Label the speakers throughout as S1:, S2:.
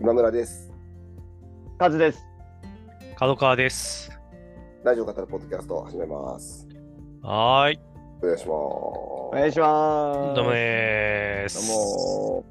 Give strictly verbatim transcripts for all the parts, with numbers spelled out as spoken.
S1: 今村です。
S2: カズです。
S3: 角川です。
S1: ラジオ語るポッドキャストを始めます。
S3: はーい。
S1: お願いします。
S2: お願いします。
S3: どうもでーす。
S2: どうも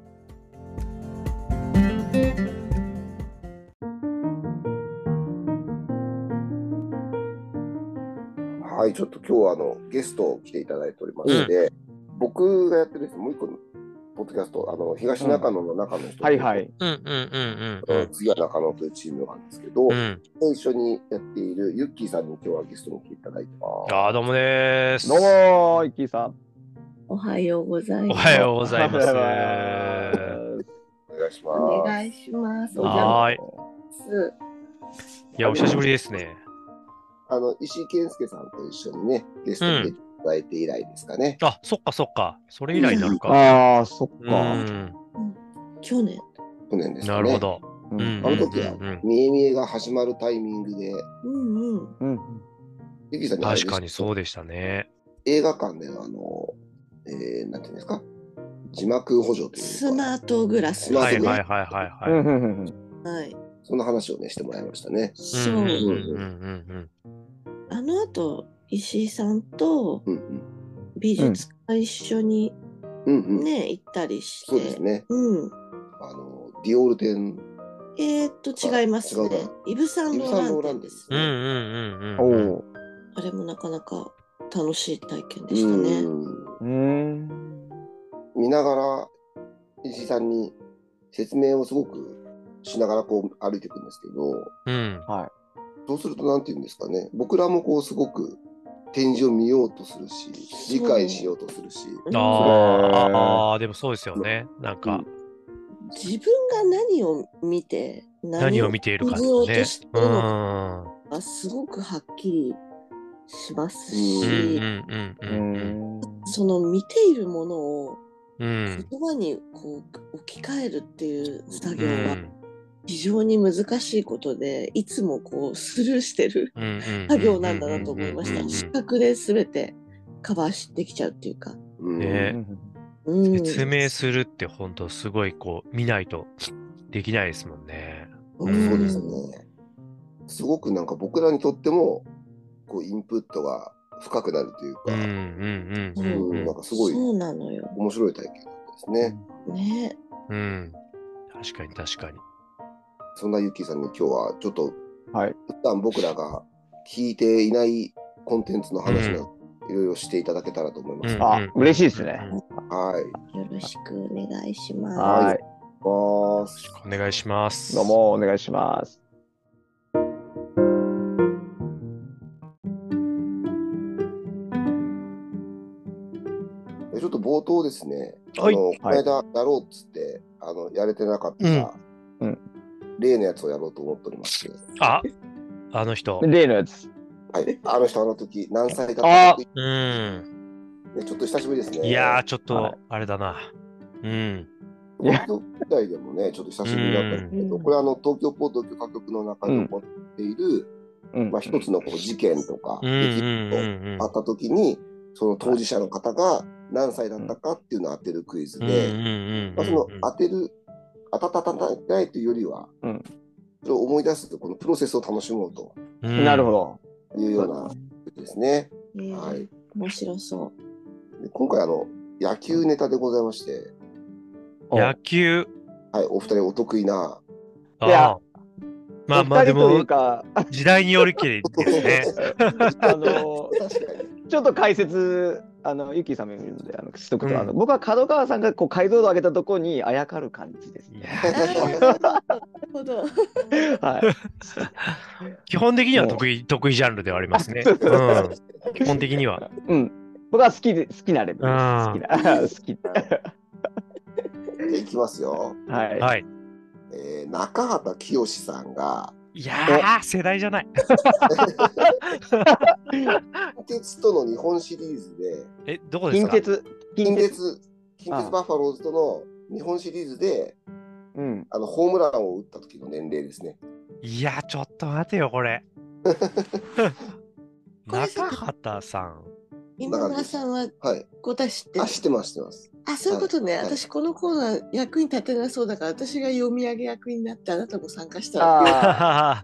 S1: ー。はい、ちょっと今日はあのゲストを来ていただいておりまして、うん、僕がやってるですね、もう一個のポッドキャスト、あの東中野の中の人、
S2: うん、はいはい。
S3: うんうんうんうん、うん。
S1: 次は中野というチームなんですけど、うん、一緒にやっているユッキーさんに今日はゲストに来ていただいてます。
S3: あー、どうもでーす。
S2: どうもユッキーさん。
S4: おはようございます。
S3: おはようございます。
S1: お願いします。
S4: お願いします。
S3: はーい。いや、お久しぶりですね。
S1: あの石井健介さんと一緒にね、ゲストに出ていただいて以来ですかね。
S3: うん、あ、そっかそっか。それ以来になるか。
S2: うん、ああ、そっか。
S4: うん、去年。
S1: 去年ですかね。
S3: なるほど。
S1: うん、あの時は、見え見えが始まるタイミングで、
S4: うんうん。
S1: ゆきさんに
S3: 確かにそうでしたね。
S1: 映画館でのあの、えー、なんていうんですか、字幕補助というか。
S4: スマートグラス、
S1: ね。
S3: はいはいはいはい
S4: はい。はい。
S1: そんな話をね、してもらいましたね。
S4: そう。あの後、石井さんと美術館一緒にね、行ったりして。
S1: そうですね。
S4: うん。
S1: あの、ディオール店。
S4: えーっと、違いますね。イヴ・サンローランです。
S3: うんうんうんうん。
S4: あれもなかなか楽しい体験でしたね。
S1: うん。見ながら、石井さんに説明をすごくしながらこう歩いていくんですけど、
S3: うん、
S2: はい。
S1: そうするとなんていうんですかね、僕らもこうすごく展示を見ようとするし、理解しようとするし。
S3: ああ、でもそうですよね。なんか、うん、
S4: 自分が何を見て
S3: 何を見ているか
S4: 見ようとしているのかすごくはっきりしますし、その見ているものを言葉にこう置き換えるっていう作業は非常に難しいことで、いつもこうスルーしてる作業なんだなと思いました。視覚で全てカバーしてきちゃうっていうか。
S3: ね、うん、説明するって本当すごいこう見ないとできないですもんね。
S1: うん、そうですね。すごくなんか僕らにとってもこうインプットが深くなるというか、うんうんうん、なんかすごい面白い体験ですね。
S4: ね。
S3: うん。確かに確かに。
S1: そんなユッキーさんに今日はちょっと、
S2: はい、
S1: 普段僕らが聞いていないコンテンツの話をいろいろしていただけたらと思います。
S2: うん、あ、嬉しいですね。
S1: はい。
S4: よろしくお願いします。
S1: はい。
S3: お願いします。
S2: どうもお願いします。
S1: ちょっと冒頭ですね、あの、はい、この間やろうっつって、あの、やれてなかった、うん、例のやつをやろうと思っております。
S3: あ、あの人。
S2: 例のやつ。
S1: はい、あの人、あの時、何歳だったか。
S3: うん。
S1: ね、ちょっと久しぶりですね。
S3: いやー、ちょっと、あれだな。うん。
S1: 東京時代でもね、ちょっと久しぶりだったんですけど、これはあの、東京ポート歌曲の中で起こっている、うん、まあ、一つのこう事件とか、出来事があった時に、その当事者の方が何歳だったかっていうのを当てるクイズで、その当てる、当たった当たってないというよりは、うん、それを思い出すと、このプロセスを楽しもうと。
S2: なるほど。
S1: いうようなですね。
S4: はい。面白そう。
S1: で今回あの野球ネタでございまして。
S3: 野球。
S1: はい、お二人お得意な。
S2: いや、
S3: まあまあでも時代によるけですね。
S2: あのちょっと解説あのユッキーさんも言うのであのしとくと、うん、あの僕は角川さんがこう解像度を上げたところにあやかる感じですね。
S4: なるほど。
S2: はい。
S3: 基本的には得意得意ジャンルではありますね。うん、基本的には。
S2: うん。僕は好きで好きなレベルです。好きな好き。
S1: いきますよ。
S2: はい。
S3: はい。
S1: えー、中畑清さんが。
S3: いやー、世代じゃない。
S1: 近鉄との日本シリーズで。
S3: え、どこですか？
S1: 近鉄、近鉄、近鉄バファローズとの日本シリーズで、うん、あのホームランを打った時の年齢ですね。
S3: いや、ちょっと待てよ、これ。中畑さん。
S4: 今村さんは答え知ってる？
S1: あ、知ってます、知ってます。
S4: あ、そういうことね。私、このコーナー役に立てなそうだから、私が読み上げ役になって、あなたも参加したら。
S1: はい。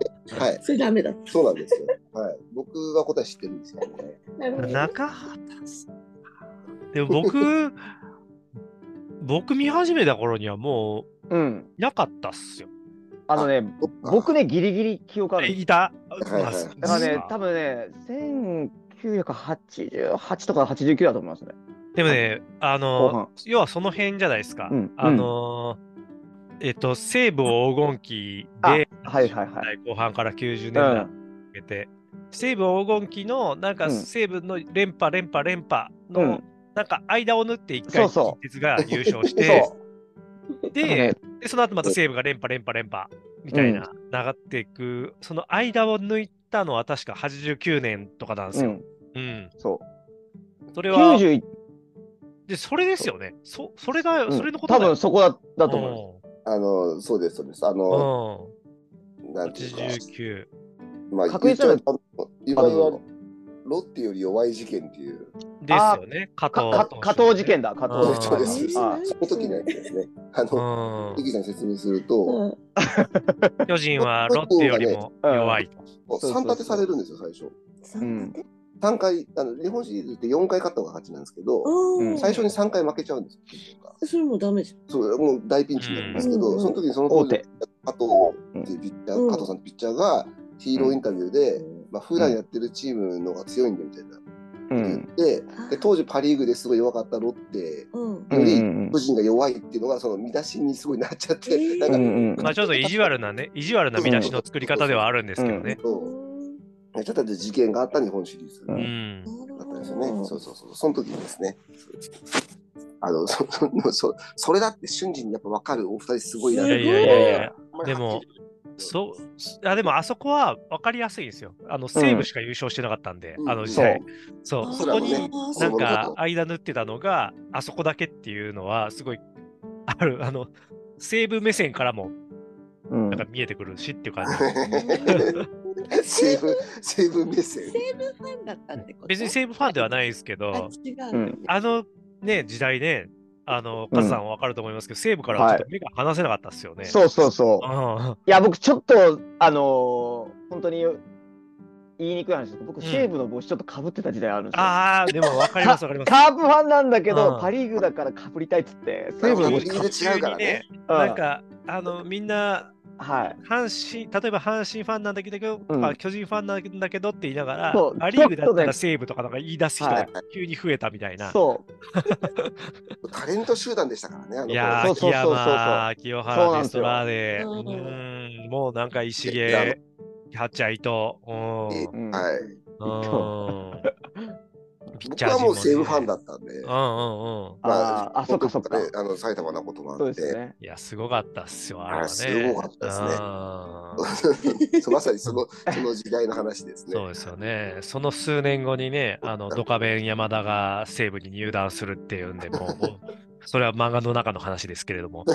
S4: それダメだ。
S1: そうなんですよ。はい。僕が答え知ってるんですよね。
S3: 中畑さん。でも僕、僕見始めた頃にはもう、うん、いなかったっすよ。
S2: あのね、僕ね、ギリギリ記憶ある。
S3: いた。
S2: だからね、多分ね、せんきゅうひゃくはちじゅうはちとかはちじゅうきゅうだと思いますね。
S3: でもね、あの、要はその辺じゃないですか。うん、あの、えっと、西部黄金期で、
S2: はいはいはい。
S3: 後半からきゅうじゅうねんだいにかけて、西部黄金期の、なんか西部の連覇、連覇、連覇の、なんか間を縫って一回、近鉄が優勝して、で、で、その後また西武が連覇、連覇、連覇みたいな、流っていく、その間を抜いたのは確かはちじゅうきゅうねんとかなんですよ。うん。
S2: そう。
S3: それは、で、それですよね。そ、それが、それのことだよ。
S2: 多分そこだ、だと思
S1: う。あの、そうです、そうです。あの、
S3: なんていうか。はちじゅうきゅ
S1: う。まあ、確実に、いわゆるロッテより弱い事件っていう。
S3: ですよね。加藤。
S2: 加藤事件だ、加藤
S1: 事件です。その時のやつですね。あの、ゆきさん説明すると、
S3: 巨人はロッテよりも弱い
S1: と。さん立てされるんですよ、最初。
S4: さん立て
S1: さんかい、あの日本シリーズってよんかい勝った方が勝ちなんですけど、最初にさんかい負けちゃうんですよ。
S4: それもダメじゃん。
S1: そう、もう大ピンチになるんですけど、その時にその当時、加藤っていうピッチャー、加藤さんってピッチャーがヒーローインタビューで、まあ普段やってるチームの方が強いんだみたいな。言って、で当時パ・リーグですごい弱かったロッテより巨人が弱いっていうのがその見出しにすごいなっちゃって、
S3: なんかまあちょっと意地悪なね、意地悪な見出しの作り方ではあるんですけどね。
S1: ちょっと事件があった日本シリーズだったんですよね。そうそうそう、その時にですね。あのそそそそれだって瞬時にやっぱ分かるお二人すごいな。
S3: いやいやいやいや、でも。そう、あ、でもあそこは分かりやすいんですよ。あの、西武しか優勝してなかったんで、うん、あの時代。そう、そうそこになんか間縫ってたのが、あそこだけっていうのは、すごい、ある、あの、西武目線からも、なんか見えてくるしっていう感じ。
S1: 西武、西武目線。
S4: 西武ファンだったってこと？
S3: 別に西武ファンではないですけど、
S4: あ、違う、ね、
S3: あのね、時代ね、あの、カズさんは分かると思いますけど、西武からはちょっと目が離せなかったですよね。
S2: そうそうそう。いや、僕ちょっと、あのー、本当に言いにくい話ですけど、僕、西武の帽子ちょっとかぶってた時代あるんですよ。
S3: ああ、でも分かります分かります。
S2: カープファンなんだけど、パ・リーグだからかぶりたいっつって、
S1: 西武の帽子かぶって違うからね。
S3: なんか、あの、みんな、はい、阪神、例えば阪神ファンなんだけど、うん、巨人ファンなんだけどって言いながら、パ・リーグだったら西武とかなんか言い出す人が急に増えたみたいな。
S2: そう。
S1: タレント集団でしたからね。あの
S3: いやー、木山、清原、デストラーデ、うん、もうなんか石毛、キャッチャー伊藤。
S1: はい。僕はもう西武ファンだったんで。
S3: うんうんうん。
S2: ああ、そっかそっか。
S1: あの埼玉のこともあって。
S3: いや、すごかったっすよ、あれはね。
S1: すごかったですね。まさにそのその時代の話ですね。
S3: そうですよね。その数年後にね、あのドカベン山田が西武に入団するっていうんで、もう、それは漫画の中の話ですけれども。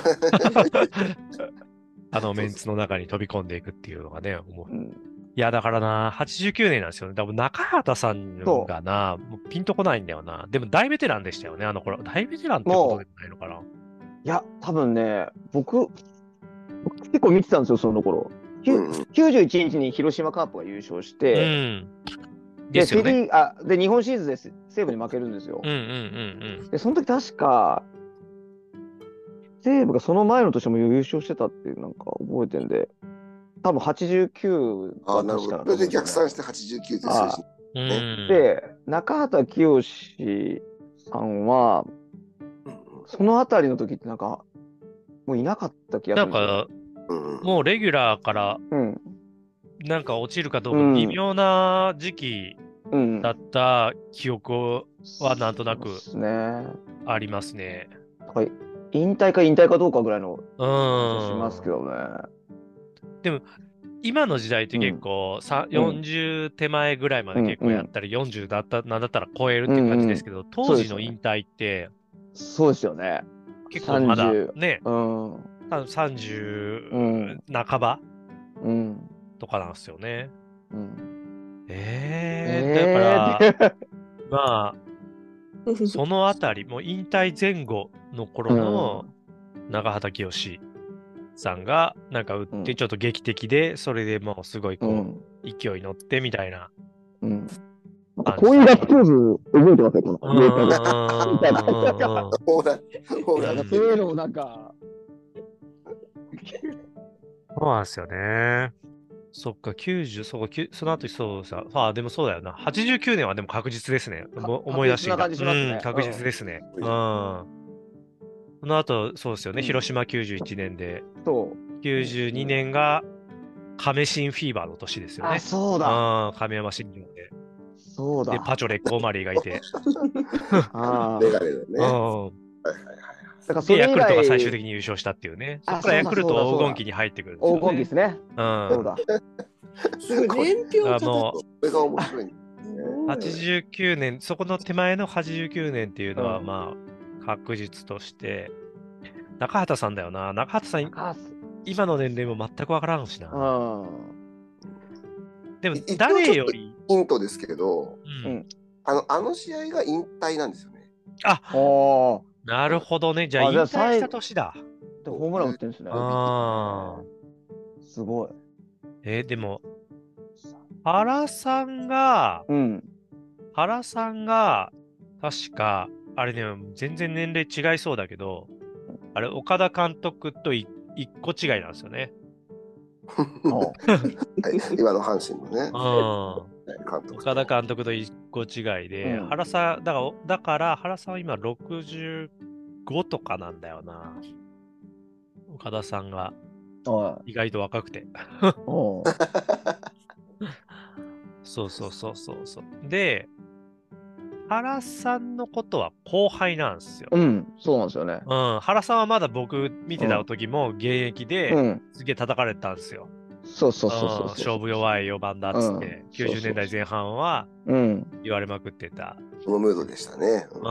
S3: あのメンツの中に飛び込んでいくっていうのがね、思う。いや、だからな、はちじゅうきゅうねんなんですよね。多分中畑さんがな、もうピンとこないんだよな。でも大ベテランでしたよね、あの頃。大ベテランってことでもないのかな。
S2: いや、多分ね、僕、僕結構見てたんですよ、その頃。きゅうじゅういちにちに広島カープが優勝して、うん、で、セリあで日本シリーズです。西武に負けるんですよ。
S3: うんうんうんうん。
S2: で、その時確か、西武がその前の年も優勝してたっていうなんか覚えてんで、多分はちじゅうきゅう
S1: が確かな、ね。それで逆算してはちじゅうきゅうです数字、
S2: ね。で、中畑清さんは、そのあたりの時ってなんか、もういなかった気がするんですよ。
S3: なんか、もうレギュラーから、なんか落ちるかどうか微妙な時期だった記憶はなんとなくありますね。
S2: はい。引退か引退かどうかぐらいの気がしますけどね。
S3: でも、今の時代って結構、うん、よんじゅう手前ぐらいまで結構やったり、うん、よんじゅうだった、なんだったら超えるっていう感じですけど、うんうん、当時の引退って、
S2: そうですよね。
S3: 結構まだね、うん、さんじゅう半ば、うん、とかなんですよね。うん、えー、えー、だから、まあ、 そのあたり、もう引退前後の頃の中畑清さんがなんか打ってちょっと劇的で、それでもうすごいこう、うん、勢い乗ってみたいな。
S2: うん。こういうガッツポーズ覚えてますよ、このデータが。みたいな。そういうのもなんか。
S3: そうなんですよね。そっか、きゅうじゅう、そう、その後そうさ、ああ、でもそうだよな。はちじゅうきゅうねんはでも確実ですね。思い出してきた。
S2: 確実な感じしますね。
S3: うん、確実ですね。うん。その後、そうですよね。広島きゅうじゅういちねんで。そう。きゅうじゅうにねんが亀新フィーバーの年ですよね。
S2: あ、そうだ。
S3: うん、亀山新庄で。
S2: そうだ。
S3: で、パチョレッコーマリーがいて。
S1: ああ。メガネだね。うん。
S3: だからそれでヤクルトが最終的に優勝したっていうね。そこからヤクルト黄金期に入ってくるんですよね。
S2: 黄金期ですね。
S3: うん。
S2: そうだ。
S4: すごい年表が
S1: もう、これが面白い。
S3: はちじゅうきゅうねん、そこの手前のはちじゅうきゅうねんっていうのは、まあ、確実として、中畑さんだよな。中畑さん、今の年齢も全くわからんしな。でも、誰より。
S1: ヒントですけど、うん、あの、あの試合が引退なんですよね。
S3: あ、なるほどね。じゃあ、引退した年だ。
S2: ホームラン打ってるんですね。
S3: ああ。
S2: すごい。
S3: えー、でも、原さんが、うん、原さんが、確か、あれね、全然年齢違いそうだけど、あれ、岡田監督と一個違いなんですよね。
S1: 今の阪神のね。
S3: うん、岡田監督と一個違いで、うん、原さん、だから、だから原さんは今ろくじゅうごとかなんだよな。岡田さんが意外と若くて。そうそうそうそうそう。で、原さんのことは後輩なんですよ。
S2: うん、そうなんですよね。
S3: うん、原さんはまだ僕見てた時も現役で、うん、すげえ叩かれてたんですよ。
S2: そうそうそうそう。
S3: 勝負弱いよばんだっつって、うん、きゅうじゅうねんだいぜん半は言われまくってた。
S1: そのムードでしたね。
S3: うん。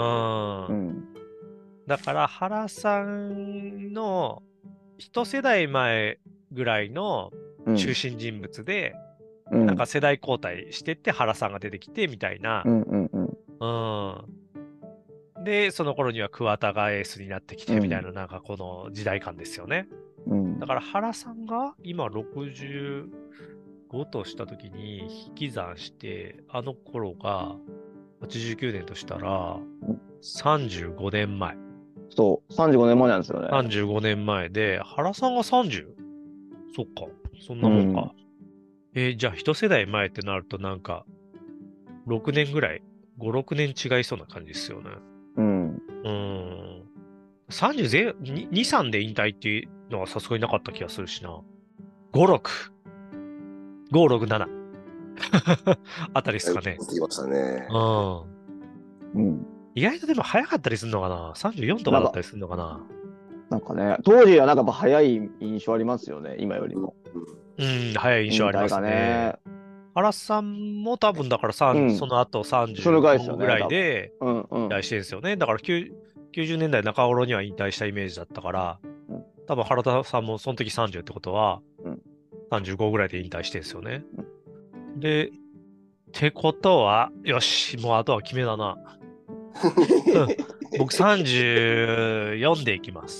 S3: うん、だから原さんの一世代前ぐらいの中心人物で、うん、なんか世代交代してって原さんが出てきてみたいな。うんうんうんうん、で、その頃には桑田がエースになってきてみたいな、うん、なんかこの時代感ですよね。うん、だから原さんが今ろくじゅうごとしたときに引き算して、あの頃がはちじゅうきゅうねんとしたらさんじゅうごねんまえ。
S2: そう、さんじゅうごねんまえなんですよね。
S3: さんじゅうごねんまえで、原さんが さんじゅう？ そっか、そんなもんか。うん、えー、じゃあ一世代前ってなるとなんかろくねんぐらいご、ろくねん違いそうな感じですよね。うん。うん。さんじゅうに、さんで引退っていうのはさすがになかった気がするしな。ご、ろく。ご、ろく、なな。あたりですかね。
S1: 聞きましたね。
S3: うん。うん。意外とでも早かったりするのかな ?さんじゅうよん とかだったりするのかな
S2: なんかね、当時はなんかやっぱ早い印象ありますよね、今よりも。
S3: うん、早い印象ありますね。ね原さんも多分だからさん、うん、その後さんじゅうごぐらいで引退してるんですよね。だからきゅうじゅうねんだい中頃には引退したイメージだったから、うん、多分原田さんもその時さんじゅうってことは、うん、さんじゅうごぐらいで引退してるんですよね。うん、で、ってことは、よし、もうあとは決めだな。僕さんじゅうよんでいきます。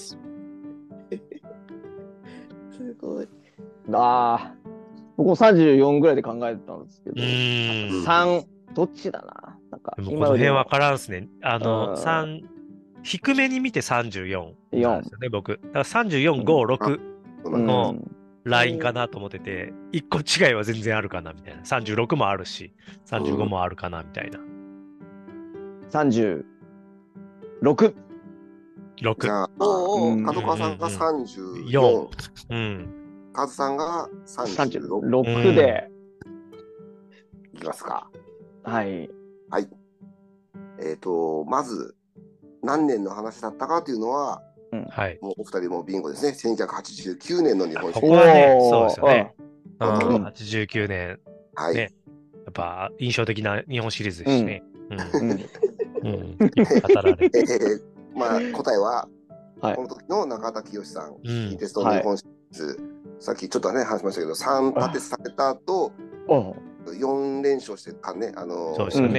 S4: すごい。
S2: ああ。僕もさんじゅうよんぐらいで考えてたんですけど、うんさん、どっちだな。なんか
S3: でもこの辺分からんすね。あの、さん、低めに見てさんじゅうよんなんですよね、僕。だからさんじゅうよん、ご、ろくのラインかなと思ってて、いっこ違いは全然あるかなみたいな。さんじゅうろくもあるし、さんじゅうごもあるかなみたいな。
S2: さんじゅうろく。
S3: ろく。
S1: じゃあ、角川さんがさんじゅうよん。うん。カズさんがさんじゅうろく。
S2: ろくで、
S1: いきますか。
S2: はい。
S1: はい。えっと、まず、何年の話だったかというのは、
S3: うん、はい。
S1: もうお二人もビンゴですね。せんきゅうひゃくはちじゅうきゅうねんの日本
S3: 史。ここはね、そうですよね。うん、はちじゅうきゅうねん。はい。ね、やっぱ印象的な日本シリーズですしね。うん。うん。うん。語られる。
S1: えー、まあ、答えは、はい、この時の中畑清さん、近鉄と日本シリーズ、はい、さっきちょっとね、話しましたけど、さん立てされた後、よん連勝してかね、あのー、
S3: そうですよね。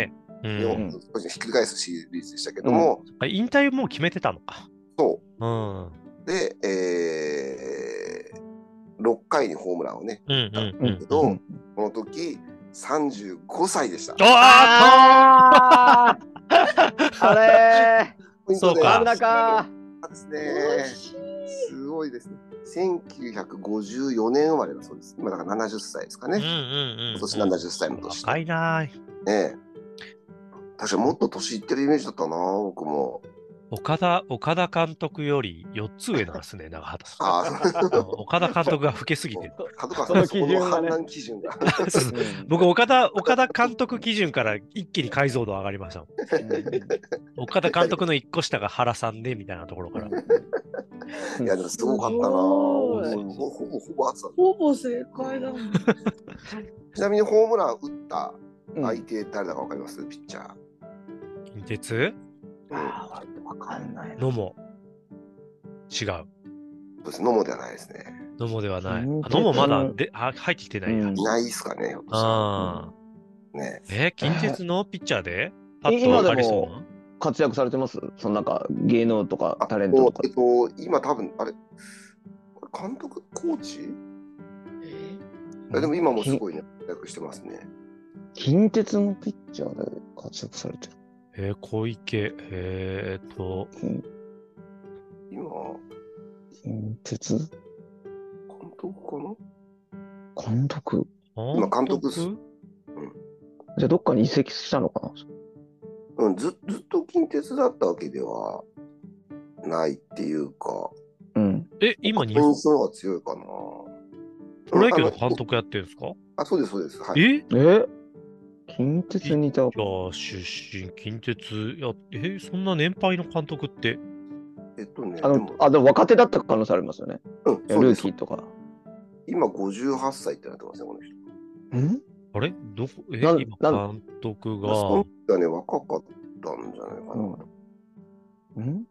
S1: うん、ひっくり返すシリーズでしたけども、
S3: うん、引退もう決めてたのか。
S1: そう。うん、で、えー、ろっかいにホームランをね、打ったんだけど、この時さんじゅうごさいでした。
S2: あーあれ
S3: ーそうか。
S2: 真ん中
S1: ですね。すごいですね。せんきゅうひゃくごじゅうよねん生まれだそうです。今だからななじゅっさいですかね。うんうんうんうん、今年ななじゅっさいの年で。
S3: 若いな。
S1: ねえ。確かにもっと年いってるイメージだったな、僕も。
S3: 岡田、岡田監督よりよっつ上なんですね、長畑さん。岡田監督が老けすぎてる。
S1: 角川さんの基準が、ね、判断基準が。
S3: 僕岡田、岡田監督基準から一気に解像度上がりました。岡田監督の一個下が原さんでみたいなところから。
S1: いや、でもすごかったな。ほぼほぼ熱さ。
S4: ほぼ正解だ。
S1: ちなみにホームラン打った相手誰だかわかります？ピッチャー。
S3: 近鉄？
S2: ああ、わかんない。
S3: 野茂。違う。
S1: そうです。野茂ではないですね。
S3: 野茂ではない。野茂まだであ入ってきてないや。
S1: いないですかね。
S3: ああ。ね。え、近鉄のピッチャーで？
S2: パッとわかりそうな。活躍されてます？そのなんか芸能とかタレントとか。
S1: えっと、今多分、あれ、監督、コーチ？えでも今もすごいね、活躍してますね。
S2: 近鉄のピッチャーで活躍されてる。
S3: えー、小池、えーっと、
S1: 今、
S2: 近鉄監
S1: 督かな？
S2: 監督
S1: 今、監督っす。うん。
S2: じゃあ、どっかに移籍したのかな？
S1: うん、ず, ずっと近鉄だったわけではないっていうか、
S2: うん、
S3: え、今日
S1: 本の方が強いかな。
S3: プロ野球の監督やってるんですか？
S1: あ、そうです、そうです。はい、
S3: え
S2: え近鉄にいた。
S3: ピッチャー出身、近鉄や、え、そんな年配の監督って。
S1: えっとね、
S2: あの、でも、あでも若手だった可能性ありますよね。
S1: うん、
S2: ルーキーとか。
S1: 今ごじゅうはっさいってなってますね、この人。
S2: ん
S3: あれどこ、え、今監督が。
S1: その時はね、若かったんじゃないかな。
S2: うんん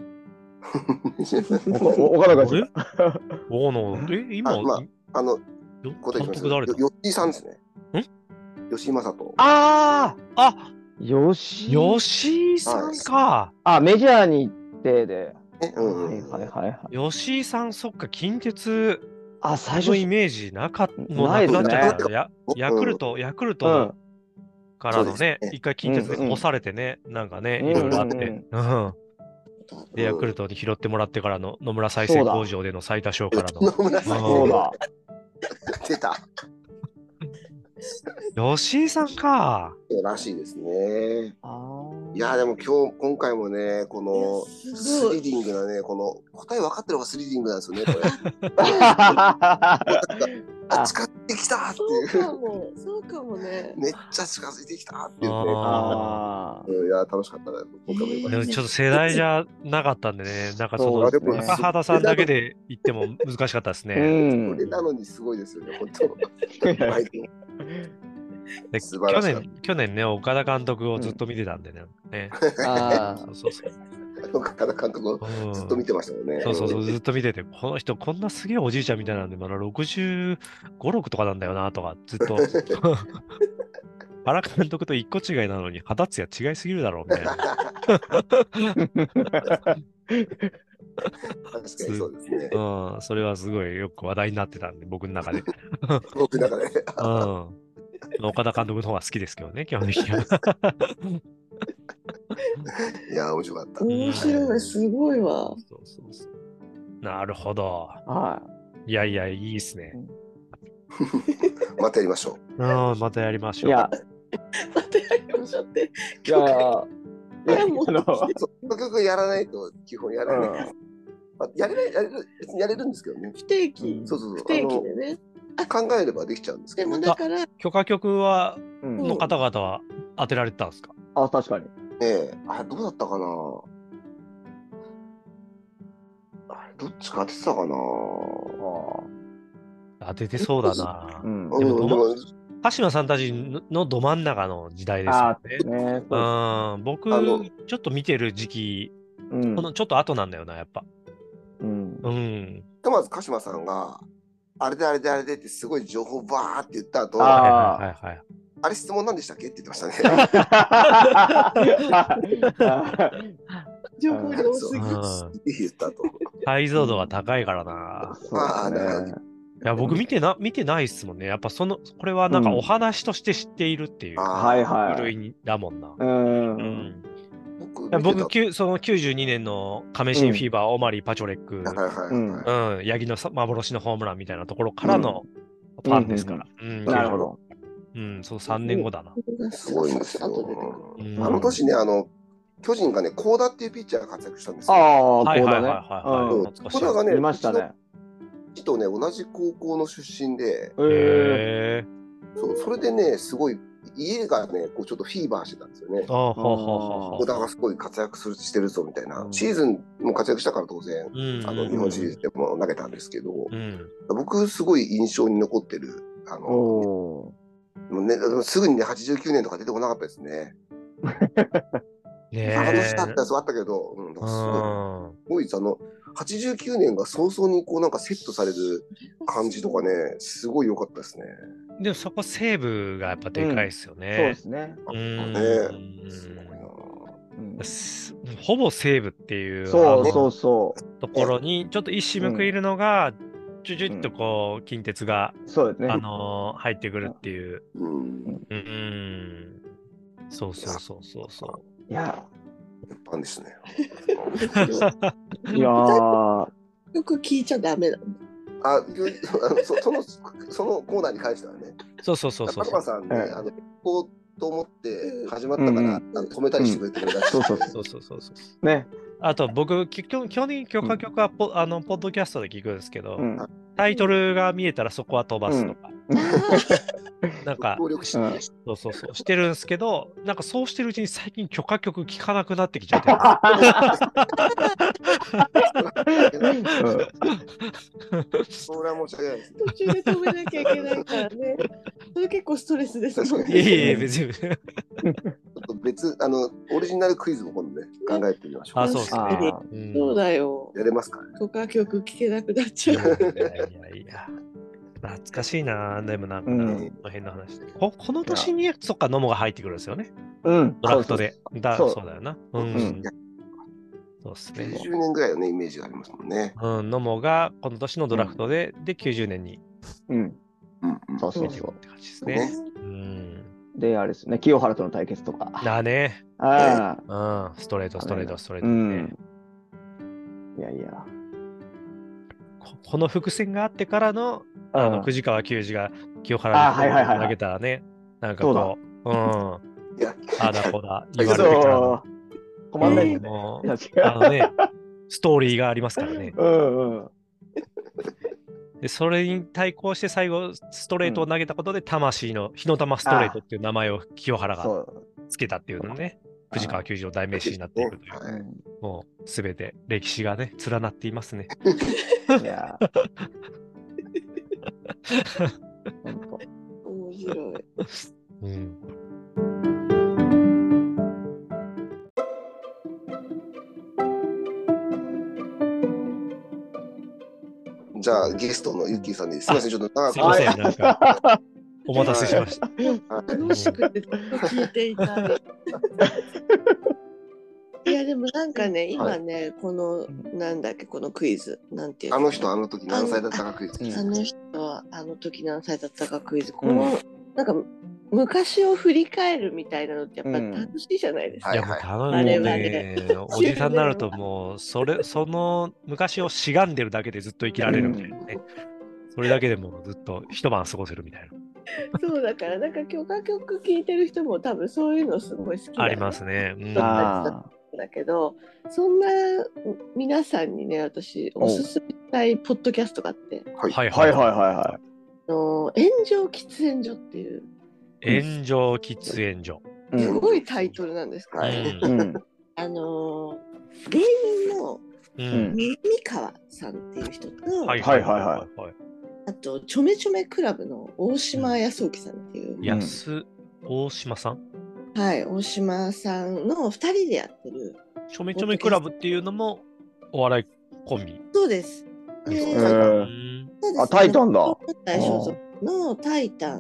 S2: おかなかった。
S3: おの、え、今、
S1: まあ、あの、
S3: 監督誰だ？
S1: 吉井さんですね。ん吉井正人。
S2: あああ
S3: 吉井。吉井さんか。
S2: あ、メジャーに行ってで。
S1: うん、
S2: はいはいはいはい。
S3: 吉井さん、そっか、近鉄。
S2: あ、最初
S3: のイメージなかっもうなくなっちゃった。ヤ, ヤクルト、ヤクルトからのね、一回近鉄で干されてね、なんかね、いろいろあって。で、ヤクルトに拾ってもらってからの野村再生工場での最多勝からの。
S1: 野村再生。出た。
S3: 吉井さんか。
S1: らしいですね。いやでも今日今回もねこのスリリングなねこの答え分かってるのがスリリングなんですよねこれ。あ近づいてきたっていう。
S4: そうかもそうかもね。
S1: めっちゃ近づいてきたっていうね。あいや楽しかったね。今回もよかった。
S3: でもちょっと世代じゃなかったんでね、なんかその高畑さんだけで言っても難しかったですね。
S1: それなのにすごいですよね本当。
S3: で去年、去年ね、岡田監督をずっと見てたんでね。うん、ねあそうそうそう。
S1: 岡田監督をずっと見てましたもんね。
S3: うん、そうそうそう、ずっと見てて、この人、こんなすげえおじいちゃんみたいなんで、まだろくじゅうご、ろくとかなんだよな、とか、ずっと。原監督と一個違いなのに、肌ツヤ違いすぎるだろう、みたいな。
S1: 確かにそうですね。
S3: うん、それはすごいよく話題になってたんで、僕の中で。
S1: 僕の中で。
S3: うん。岡田監督の方が好きですけどね、基本的には。
S1: いや、面白かった。
S4: 面白い、すごいわ。
S3: そうそうそう。なるほど。
S2: はい。
S3: いやいや、いいですね。
S1: またやりましょ
S3: う。うん、またやりましょう。
S2: いや、
S4: またやりましょうって。
S2: いや、いや、
S1: もう、結局やらないと基本やらない。やれない、やれる、やれるんですけどね。
S4: 不定期。
S1: そうそうそう。
S4: 不定期でね。
S1: 考えればできちゃうんですけど。
S4: でもだから。
S3: 許可局は、の方々は当てられてたんですか？
S2: あ、確かに。
S1: ええ、あ、どうだったかな。あれ、どっちか当ててたかな。
S3: 当ててそうだな。うん、でも、鹿島さんたちのど真ん中の時代ですよね。ねうん、僕、ちょっと見てる時期、うん、このちょっと後なんだよな、やっぱ。うん。うん。
S1: まず鹿島さんが、あれであれであれでってすごい情報バーって言った後、
S3: はいはいはい。
S1: あれ質問なんでしたっけって言ってました
S4: ね。情報量多すぎ
S1: 言ったと。
S3: 解像度が高いからな。
S2: ああ、ね。
S3: いや、僕見てな、見てないっすもんね。やっぱその、これはなんかお話として知っているっていう。
S2: はいはい。
S3: 部類だもんな。
S2: うん。
S3: 僕、そのきゅうじゅうにねんのカメシンフィーバー、オマリー・パチョレック、うん、ヤギの幻のホームランみたいなところからのファンですから。
S2: なるほど。
S3: うん、そうさんねんごだな。
S1: すごいんですよ。あの年ね、あの、巨人がね、コーダっていうピッチャーが活躍したんですよ。
S2: ああ、コーダね。
S1: コーダがね、
S2: いましたね。
S1: 父とね、同じ高校の出身で、
S3: へ
S1: そう、それでね、すごい、家がね、こうちょっとフィーバーしてたんですよね。
S3: コ
S1: ーダがすごい活躍するしてるぞみたいな。シーズンも活躍したから当然、あの日本シリーズでも投げたんですけど、僕すごい印象に残ってる、あの、もうね、すぐにね、はちじゅうきゅうねんとか出てこなかったですね。
S3: ね
S1: あの年だったらそうあったけど、うん、すごい、すごい、あの、はちじゅうきゅうねんが早々にこうなんかセットされる感じとかね、すごい良かったですね。
S3: でもそこセーブがやっぱでかいですよね。
S2: そうですね。
S3: ほぼセーブっていう
S2: そうそうそう
S3: ところにちょっと一矢報いるのが、ちょちょっとこう近鉄が、
S2: そうですね、
S3: あの入ってくるっていう。うん。うん。そうそうそうそうそう。
S2: いや。
S1: ファンですね。
S2: いやー。
S4: よく聞いちゃダメだ。
S1: あ、そそのそのコーナーに関してはね。
S3: そうそうそうそう。
S1: パトマさんね、あのこうと思って始まったから、止めたりしてくれてるらしい。
S2: そうそう
S3: そうそうそうそう。
S2: ね。
S3: あと僕基本的に許可局はポあのポッドキャストで聞くんですけど、タイトルが見えたらそこは飛ばすとか。なんか、そうそうそう、してるんですけど、なんかそうしてるうちに最近許可局聞かなくなってきちゃって。
S1: それは申し訳ないですね。
S4: 途中で止めなきゃいけないからね。それ結構ストレスですね。
S3: いえいえ、別に。
S1: ちょっと別、あの、オリジナルクイズも今度ね、考えてみましょう。
S3: あ、そうです
S4: ね。そうだよ。
S1: やれますかね。
S4: 許可局聞けなくなっちゃう。い
S3: やいやいや。懐かしいな、でもなんか、この辺の話。ここの年に、そっか、ノモが入ってくるんですよね。
S2: うん。
S3: ドラフトで。だそうだよな。うん。そうですね。
S1: きゅうじゅうねんぐらいのね、イメージがありますもんね。
S3: うん、ノモがこの年のドラフトで、で、きゅうじゅうねんに。
S2: うん。
S3: そうそうそう。って感じですね。うん。
S2: で、あれですね、清原との対決とか。
S3: だね。
S2: あ
S3: あ。うん。ストレート、ストレート、ストレートね。
S2: いやいや。
S3: この伏線があってからの、あの藤川球児が清原に投げたらね、なんかこう、うん、あだこだ言われるから、
S2: 止まんないです
S3: ね。あのね、ストーリーがありますからね。
S2: うんうん。
S3: で、それに対抗して最後、ストレートを投げたことで、魂の火の玉ストレートっていう名前を清原がつけたっていうのね、藤川球児の代名詞になっていくという、もうすべて歴史がね、連なっていますね。
S2: いや
S4: 面白い。うん。
S1: じゃあゲストのユッキーさんにすみません、ちょっと長く。
S3: すみません、なんかお待たせしました。
S4: 楽しくて聞いていたい。いやでもなんかね、今ね、はい、このなんだっけこのクイズなんていう
S1: あの人あの時何歳だったかクイズ。
S4: あの人はあの時何歳だったかクイズ。この、うん、なんか昔を振り返るみたいなのってやっぱ楽しいじゃないですか。
S3: うん、いやもう頼むね。おじさんになるともうそれその昔をしがんでるだけでずっと生きられるみたいなね。うん、それだけでもずっと一晩過ごせるみたいな。
S4: そうだからなんか許可曲聴いてる人も多分そういうのすごい好きだ、
S3: ね、ありますね。
S4: うん、だけどそんな皆さんにね私おすすめしたいポッドキャストがあって、
S3: はいはいはいはいはい。
S4: の炎上喫煙所っていう
S3: 炎上喫煙所、
S4: すごいタイトルなんですけど、うん、あの芸人の三川さんっていう人と、
S3: はいはいはいはい。
S4: あとちょめちょめクラブの大島康之さんっていう、
S3: やす大島さん、
S4: はい、大島さんのふたりでやってる
S3: ちょめちょめクラブっていうのもお笑いコンビ。
S4: そうです。
S2: えー、あタイタンだ。
S4: 大所属のタイタン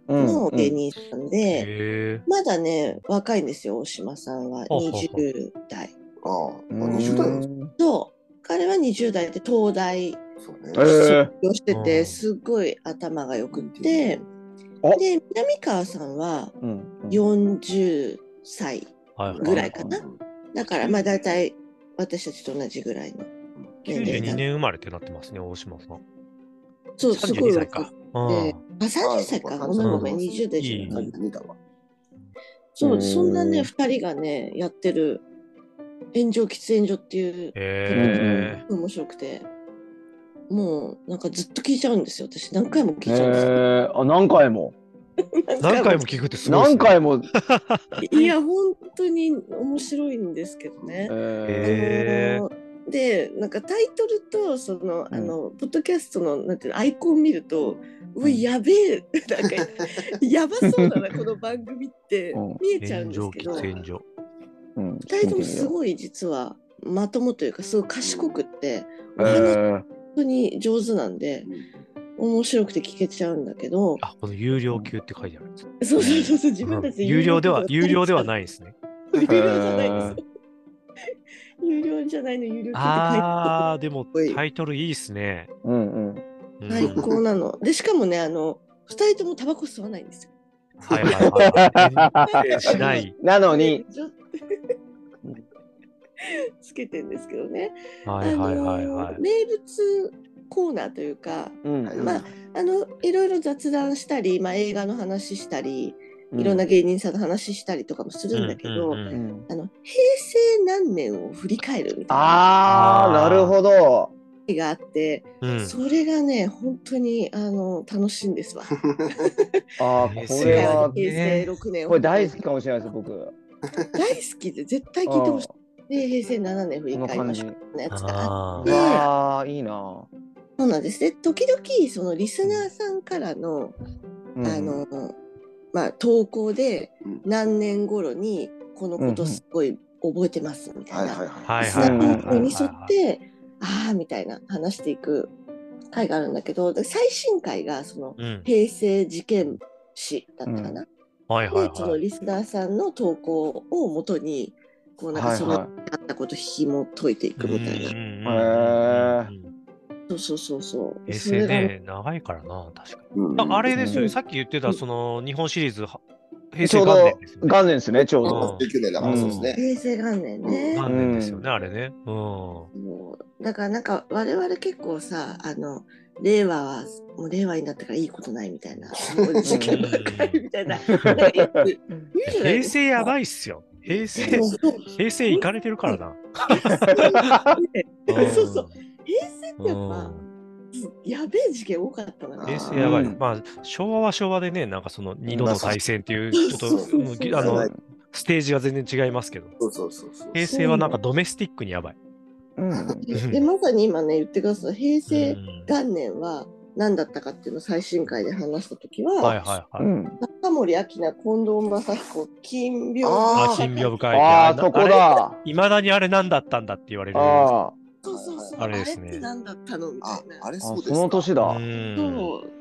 S4: の芸人さんで、うん、まだね若いんですよ。大島さんはにじゅう代。
S1: ああ、にじゅう代。
S4: そう彼はにじゅう代で東大卒業してて、すごい頭がよくて、で南川さんはよんじゅっさいぐらいかな。だからまあ大体私たちと同じぐらいの
S3: きゅうじゅうにねん生まれってなってますね、大島さん。
S4: そう、すごい若くて。あ、さんじゅっさいか。ごめんごめん、にじゅう代じゃない。そう、そんなね、ふたりがね、やってる炎上喫煙所っていう、えー、面白くて、もうなんかずっと聞いちゃうんですよ。私何回も聞いちゃうんですよ。
S2: えー、あ、何回も
S3: 何回も聞くってすごいです
S2: ね。何回も
S4: いや、本当に面白いんですけどね。えー、あのでなんかタイトルとその、うん、あのポッドキャストのなんていうのアイコン見ると、うわ、やべえ、なんかやばそうだなこの番組って見えちゃうんですけど、ふたりともすごい実はまともというかすごい賢くってお話本当に上手なんで、面白くて聞けちゃうんだけど、
S3: あ、この有料級って書いてあるんです。
S4: そうそうそうそう、自分たち
S3: で有料では有料ではないですね。
S4: 有料じゃないです。有料じゃないの、有料級って書いて
S3: ああ、でもタイトルいいっすね。
S2: うんうん。
S4: 最高なの。で、しかもね、あの、二人ともタバコ吸わないんですよ。
S3: はいはいはい。しない。
S2: なのに。
S4: つけてんですけどね。
S3: はいはいはいはい。
S4: 名物コーナーというか、うん、まあ、あの、いろいろ雑談したり、まあ、映画の話したり、いろんな芸人さんの話したりとかもするんだけど、あの平成何年を振り返るみたいな。
S2: ああ、なるほど。
S4: があって、うん、それがね本当にあの楽しいんですわ。
S2: ああ、これは
S4: 平成ろくねん
S2: これ大好きかもしれないです僕。
S4: 大好きで絶対聞いてほしい。で平成ななねん振り返りましょうのやつがあって、
S2: ああいいな。
S4: そうなんですね。時々そのリスナーさんからの、うん、あのまあ投稿で何年頃にこのことすごい覚えてますみたいな。リスナーに沿ってああみたいな話していく回があるんだけど、最新回がその、うん、平成事件史だったかな。でそのリスナーさんの投稿をもとにこうなんかそのあったこと紐解いていくみたいな。そうそうそうそう。
S3: 平成ね長いからな確かに。うん、あ, あれですよ、うん、さっき言ってたその日本シリーズ平成元年ですよね。
S2: 元年ですね、ちょうど。
S1: じゅうきゅうねんだからそうですね。
S4: 平成元年ね。
S3: 元年ですよね、あれね。うん。
S4: もうだからなんか我々結構さ、あの令和はもう令和になったからいいことないみたいな、事件ばっかりみたいな。
S3: 平成やばいっすよ。平成平成行かれてるからな。
S4: そうそう。平成ってやっぱ。やべえ事件多かったな。
S3: 平成やばい。まあ昭和は昭和でね、なんかその二度の大戦っていうちょっとあのステージが全然違いますけど、平成はなんかドメスティックにやばい。
S4: でまさに今ね言ってください。平成元年は何だったかっていうのを最新回で話したときは、はいはいはい。中森明菜、近藤正彦、金屏
S3: 風。金屏風会議。
S2: ああそこだ。
S3: いまだにあれ何だったんだって言われる。
S4: そうそうそう。あれですね。あれって何だったのみたいな。
S1: あれそうですか。
S2: その年だ。
S4: そう、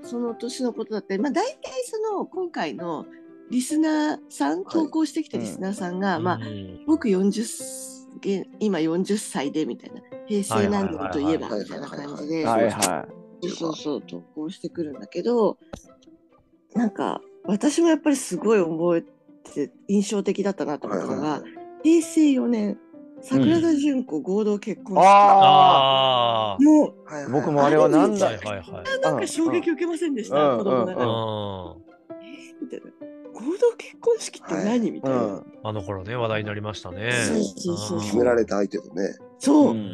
S4: その年のことだって、まあ大体その今回のリスナーさん、投稿してきたリスナーさんが、まあ僕よんじゅっ今よんじゅっさいでみたいな、平成何年といえばみたいな感じで、はいはい。そうそう投稿してくるんだけど、なんか私もやっぱりすごい覚えて印象的だったなと思ったのが、平成よねん。桜田淳子合同結婚式。
S2: ああ。もう、はいはい、僕もあれはなんだ。
S4: なんか衝撃受けませんでした、うん、子供ながら。えー、みたいな。合同結婚式って何、はい、みたいな、うん。
S3: あの頃ね、話題になりましたね。
S4: そうそうそう。
S1: 決められた相手とね。
S4: そう。うん、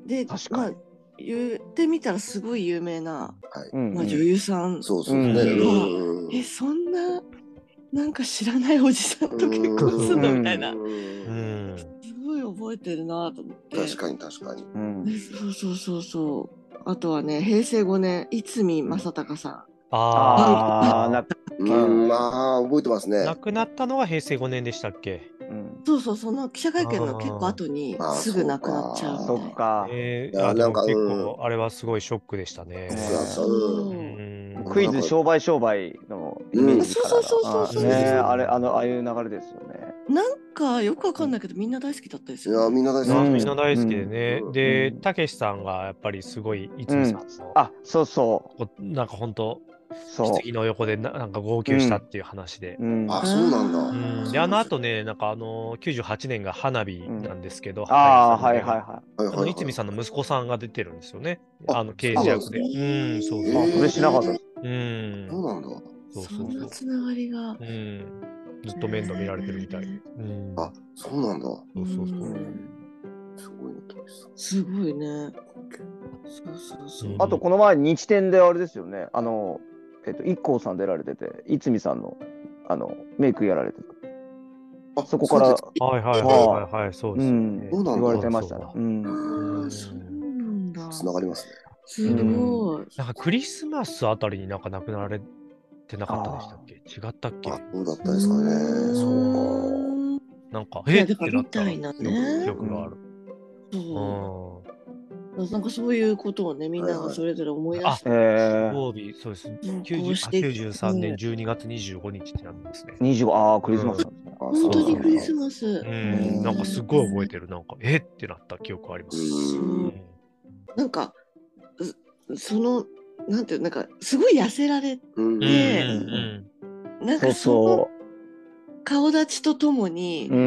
S4: で、まあ、言ってみたらすごい有名な、はいまあ、女優さん。
S1: そうそうね。
S4: うん、え、そんな、なんか知らないおじさんと結婚するのみたいな。うんすごい覚えてるなと思って。
S1: 確かに確かに、う
S4: ん、そうそうそうそう。あとはね、平成ごねん、逸見正孝さん。
S3: ああ、
S1: うん、まあ覚えてますね。
S3: 亡くなったのは平成ごねんでしたっけ？
S4: うん、そうそう、その記者会見の結構後にすぐ亡くなっちゃう。
S2: そっか。
S3: えー、あなんか結構あれはすごいショックでしたね。
S2: クイズ商売商売のイメージから
S4: そうそうそうそう。
S2: ね、あれ、あの、ああいう流れですよね。
S4: なんかよくわかんないけど、みんな大好きだったですよ、
S1: いや、みんな大好き。
S3: みんな大好きでね。で、たけしさんがやっぱりすごい、いつもさんの、
S2: あ、そうそう。
S3: なんか本当棺の横でななんか号泣したっていう話で。
S1: あ、そうなんだ。
S3: うん、で、あの後ね、なんかあの、きゅうじゅうはちねんが花火なんですけど、
S2: ああ、はいはいはい。
S3: あの、いつみさんの息子さんが出てるんですよね。あの、刑事役で。うん、そうそう。
S2: それしなかったです。
S3: うん。
S1: そうなんだ。
S3: そうそうそう。
S4: そんなつながりが。
S3: うん。ずっと面倒見られてるみたいで。うん。
S1: あ、そうなんだ。
S3: そうそうそう。
S1: すごいね、
S4: すごいね。そうそうそう。
S2: あと、この前、日展であれですよね。あの、えっと、IKKOさん出られてて、いつみさんの、あの、メイクやられてた。そこから、
S3: はいはいはいはい、そうですね。
S2: 言われてましたね。
S4: うん。そうなんだ。
S1: つながりますね。
S4: すごい。
S3: なんかクリスマスあたりになんか亡くなられてなかったでしたっけ？違ったっけ？
S1: そうだったですかね。そうか。
S3: なんか、えってなった
S4: 記
S3: 憶がある。
S4: そう。なんかそういうことをね、みんながそれぞれ思い出して。
S3: そうです。きゅうじゅうさんねんじゅうにがつにじゅうごにちってなんですね。
S2: にじゅうご、ああ、クリスマス。
S4: 本当にクリスマス。
S3: うん、なんかすごい覚えてる。なんか、えってなった記憶あります。
S4: なんか、その、なんていう、なんか、すごい痩せられて、なんかそう。顔立ちとともに、うん、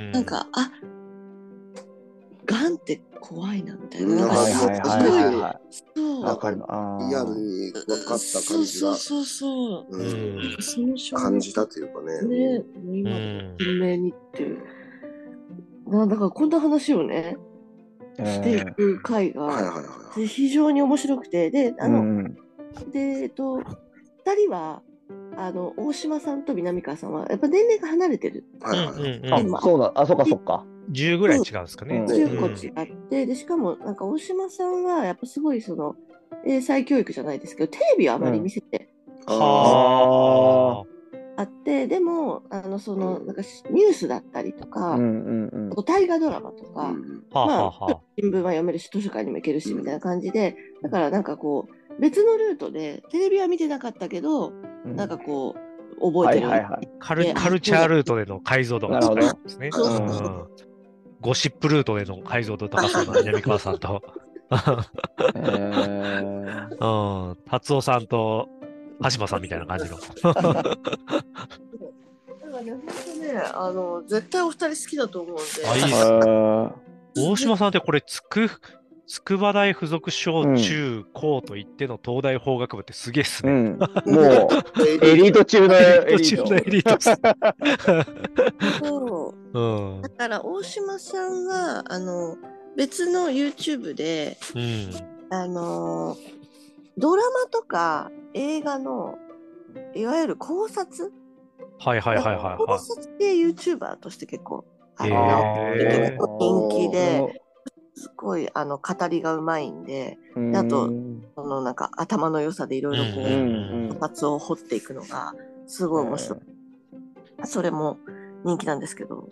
S4: なんか、あ、がんって怖いなみたいな。なんかすごい、そう。
S1: わかる。リアルに分かった感じが。
S4: そうそうそう。うん、
S1: その感じたというか
S4: ね。ね、今、懸命にっていう。だからこんな話をね、していく回が非常に面白くて、で、あの、で、えっと、二人は、あの大島さんと南川さんはやっぱ年齢が離れてる。
S2: あ、そうな、あ、そっかそっか。
S3: じゅうぐらい違うんですかね。
S4: じゅうこ違って、でしかもなんか大島さんはやっぱすごいその英才教育じゃないですけど、テレビはあまり見せて、うん、ああって、でもあのそのなんかニュースだったりとか、うんうんうん、大河ドラマとか、うん、まあ新聞は読めるし図書館にも行けるしみたいな感じで、だからなんかこう別のルートでテレビは見てなかったけど、なんかこう覚えてる、
S3: はいはいはい、カルカルチャールートでの解像度が高いですね。ゴシップルートでの解像度高そうな南川さんと、えー、うん、達夫さんと羽島さんみたいな感じの。
S4: だからね、本当ね、あの絶対お二人好きだと思うんで。あ、いい
S3: ですね。大島さんってこれつく。筑波大附属小中高といっての東大法学部ってすげえっすね。うん、
S2: もうエリート中のエリート。
S3: エリート
S4: そう、うん。だから大島さんはあの別の YouTube で、うん、あのドラマとか映画のいわゆる考察、
S3: はいはいはいはい、
S4: 考察系 YouTuber として結構あの結構人気で。すごいあの語りがうまいんで、であとそのなんか頭の良さでいろいろこう考察を掘っていくのがすごい面白い。それも人気なんですけど、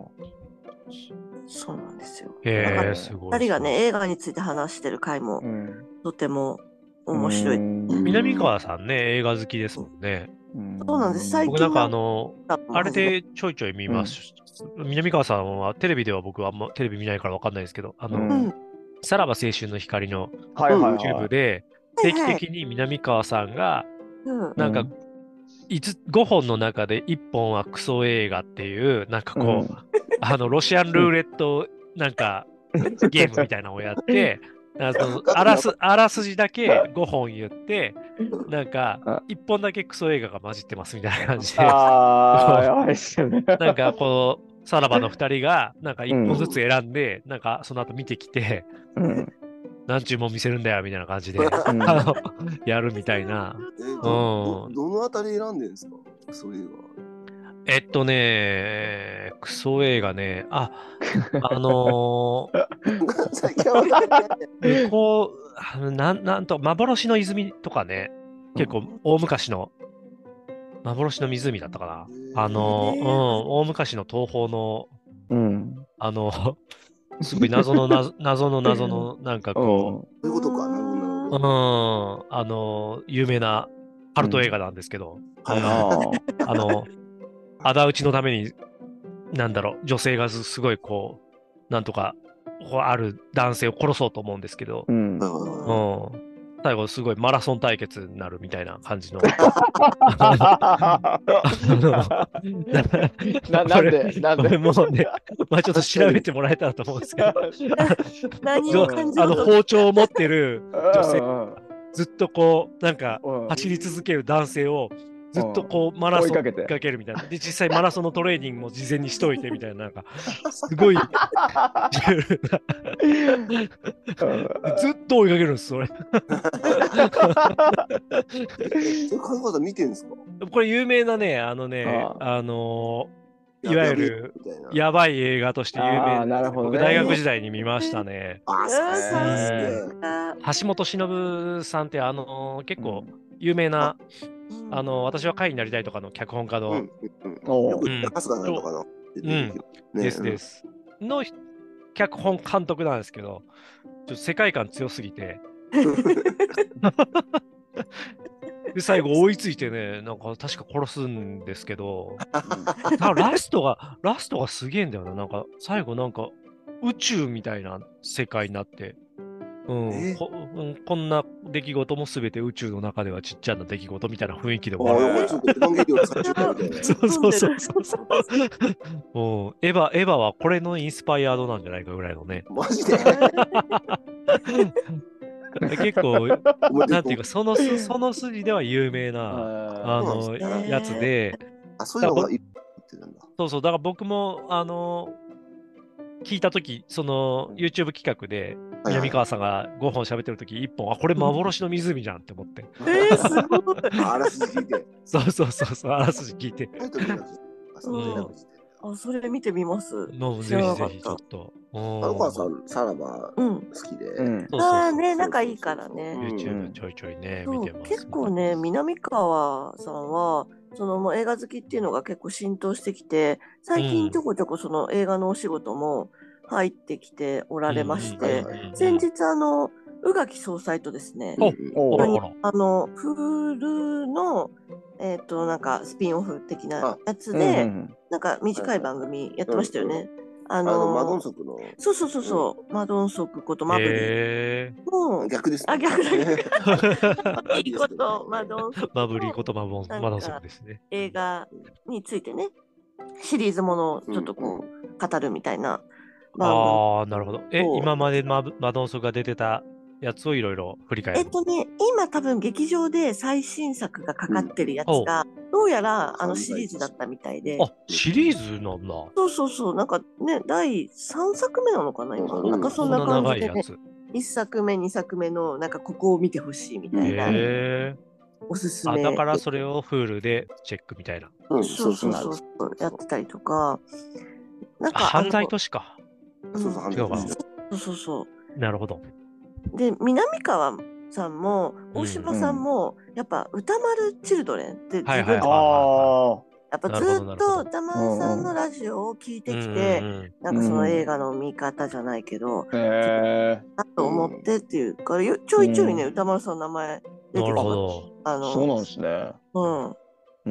S4: そうなんですよ。だからふたりがね映画について話してる回もとても面白い。
S3: 南川さんね映画好きですもんね。
S4: そうなんです。最近
S3: 僕なんかあのあれでちょいちょい見ます。うん、南川さんはテレビでは僕はあんまテレビ見ないからわかんないですけど、あの、うん、さらば青春の光の YouTube で定期的に南川さんがなんかごほんの中でいっぽんはクソ映画っていうなんかこう、うん、あのロシアンルーレットなんかゲームみたいなのをやって。あのあらすあらすじだけごほん言ってなんかいっぽんだけクソ映画が混じってますみたいな感じで
S2: ああやばいっすよね
S3: なんかこうさらばのふたりがなんかいっぽんずつ選んで、うん、なんかその後見てきて、うん、何ちゅうもん見せるんだよみたいな感じで、うん、やるみたいな、
S1: えー、ど, うん、ど, どのあたり選んでるんですかクソ映画。
S3: えっとね、クソ映画ね、あ、あのー、向こう、なん、なんと、幻の泉とかね、結構大昔の、幻の湖だったかな。あのー、うん、大昔の東宝の、うん、あの、すごい謎の謎、謎の謎の、なんかこ
S1: う、そういうことか、なるほど、なるほど。
S3: うん、あのー、有名な、 カルト映画なんですけど、あの、あの、仇討ちのために、なんだろう、女性がすごいこう、なんとか、ある男性を殺そうと思うんですけど、うん、うん、最後すごいマラソン対決になるみたいな感じの。
S2: ななんでなんで
S3: もうね、まあちょっと調べてもらえたらと思うんですけど、
S4: 何を感じ
S3: あの包丁を持ってる女性、ずっとこうなんか走り続ける男性をずっとこうマラソン追いかけるみたいな。で、実際マラソンのトレーニングも事前にしといてみたいな、なんか、すごい、ずっと追いかけるんです、それ。
S1: それ、金子さん見てるんですか？
S3: これ有名なね、あのね、あのー、いわゆるやばい映画として有名な、僕大学時代に見ましたね。
S1: あ、そうですね。
S3: 橋本忍さんってあのー、結構有名な、あの私は会になりたいとかの脚本家の、
S1: よく春日さんとかの
S3: ですです。の脚本監督なんですけど、ちょっと世界観強すぎて。で、最後追いついてね、なんか確か殺すんですけど、ラストが、ラストがすげえんだよな。なんか最後なんか宇宙みたいな世界になって、うんこうん、こんな出来事もすべて宇宙の中ではちっちゃな出来事みたいな雰囲気で終わる。そうそうそうそうそう。エヴァ、エヴァはこれのインスパイアードなんじゃないかぐらいのね。
S1: マジで
S3: 結構、なんていうか、そのすその筋では有名なあのやつで、
S1: あ、そういうのが言ってるんだ。
S3: そうそう、だから僕も、あの、聞いたとき、その YouTube 企画で、南川さんがごほん喋ってるとき、いっぽん、あ、これ幻の湖じゃんって思って。
S4: えー、すごい。
S1: あらすじ聞いて。
S3: そうそうそうそう、あらすじ聞いて。
S4: あ、それ見てみます。
S3: ぜひぜひちょっと。
S1: 南川さん、さらば好きで。
S4: ああね、仲いいからね。
S3: YouTube ちょいちょいね、見てます。
S4: 結構ね、南川さんは、そのもう映画好きっていうのが結構浸透してきて、最近ちょこちょこその映画のお仕事も入ってきておられまして、先日あの、宇垣総裁とですね、あの、Hulu の、えっと、なんかスピンオフ的なやつで、なんか短い番組やってましたよね。
S1: あの、マドンソクの。
S4: そうそうそうそう、マドンソクことマブリー。
S1: 逆です。
S4: あ、逆だ。マブリーことマドンソク。
S3: マブリーことマドンソクですね。
S4: 映画についてね、シリーズものをちょっとこう、語るみたいな。
S3: ああ、なるほど。え、今までマドンソクが出てたやつをいろいろ振り返る。
S4: えっとね、今多分劇場で最新作がかかってるやつが、どうやらあのシリーズだったみたいで。
S3: あ、シリーズなんだ。
S4: そうそうそう、なんかね、だいさんさくめなのかな、今。なんかそんな感じで、ね。いっさくめ、にさくめの、なんかここを見てほしいみたいな。おすすめ。
S3: だからそれをHuluでチェックみたいな。
S4: そうそうそうそう、やってたりとか。
S3: なんか犯罪都市か。
S1: そうそう、違うかな。
S4: そうそうそう。
S3: なるほど。
S4: で、南川さんも大島さんも、やっぱ歌丸チルドレンって自分で、やっぱずっと歌丸さんのラジオを聞いてきて、なんかその映画の見方じゃないけど、だと思ってっていうから、ちょいちょいね、歌丸さんの名前出てきます。
S2: あのそうなんですね。
S4: うん。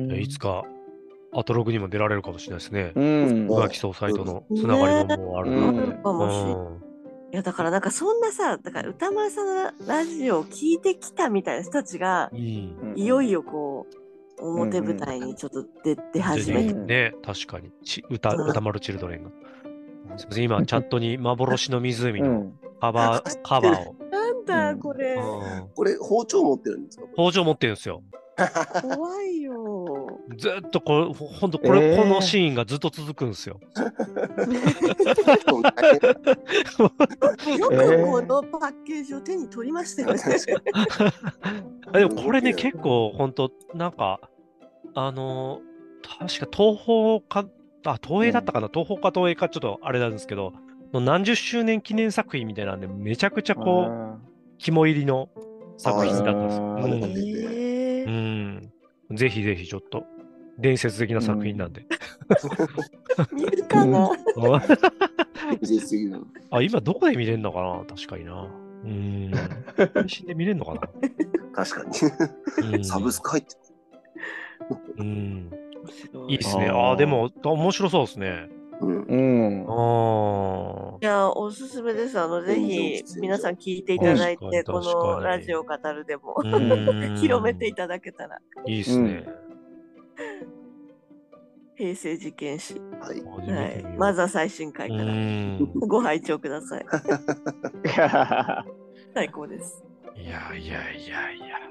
S3: いつかアトログにも出られるかもしれないですね。宇垣総裁とのつながりももうあるので。
S4: かもしれない。いやだからなんかそんなさ、だから歌丸さんのラジオを聞いてきたみたいな人たちが、うん、いよいよこう表舞台にちょっと出て始めて、
S3: うん、ね、確かにち 歌, 歌丸チルドレンが。すみません、今チャットに幻の湖のカバー、うん、カバーを。
S4: なんだこれ、
S1: うん。これ包丁持ってるんですか？
S3: 包丁持ってるんですよ。
S4: 怖いよ。
S3: ずっとこれ、ほんとこれ、えー、このシーンがずっと続くんですよ。よ
S4: くこのパッケージを手に取りましたよね。
S3: でもこれね、結構本当なんか、あのー、確か東宝か、あ、東映だったかな、うん、東宝か東映かちょっとあれなんですけど、何十周年記念作品みたいなんで、めちゃくちゃこう、肝入りの作品だったんですよ。うん、ぜひぜひちょっと伝説的な作品なんで。
S4: 見るかな。
S3: あ、今どこで見れるのかな、確かにな。うん。配信で見れるのかな。
S1: 確かに。サブスク入って
S3: うん。いいですね。ああ、でも、面白そうですね。
S1: うん。
S3: ああ。
S4: いや、おすすめです。あの、ぜひ、皆さん聞いていただいて、このラジオ語るでも、広めていただけたら。
S3: いいですね。
S4: 平成事件史。
S1: はい。
S4: はい、まずは最新回からご拝聴ください。最高です。
S3: いやいやいやいや。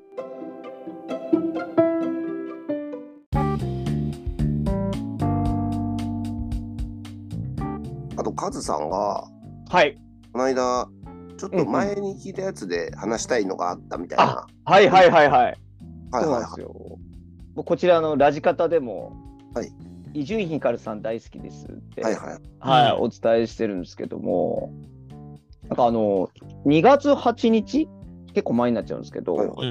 S1: あと、カズさんが、
S2: はい。
S1: この間、ちょっと前に聞いたやつで話したいのがあったみたいな。
S2: はいはいはいはい。
S1: はいはいはい。そうなんですよ。
S2: こちらのラジカタでも、
S1: はい。
S2: 伊集院光さん大好きですって、
S1: はいはい。
S2: はい、お伝えしてるんですけども、なんかあの、にがつはちにち、結構前になっちゃうんですけど、はいはい、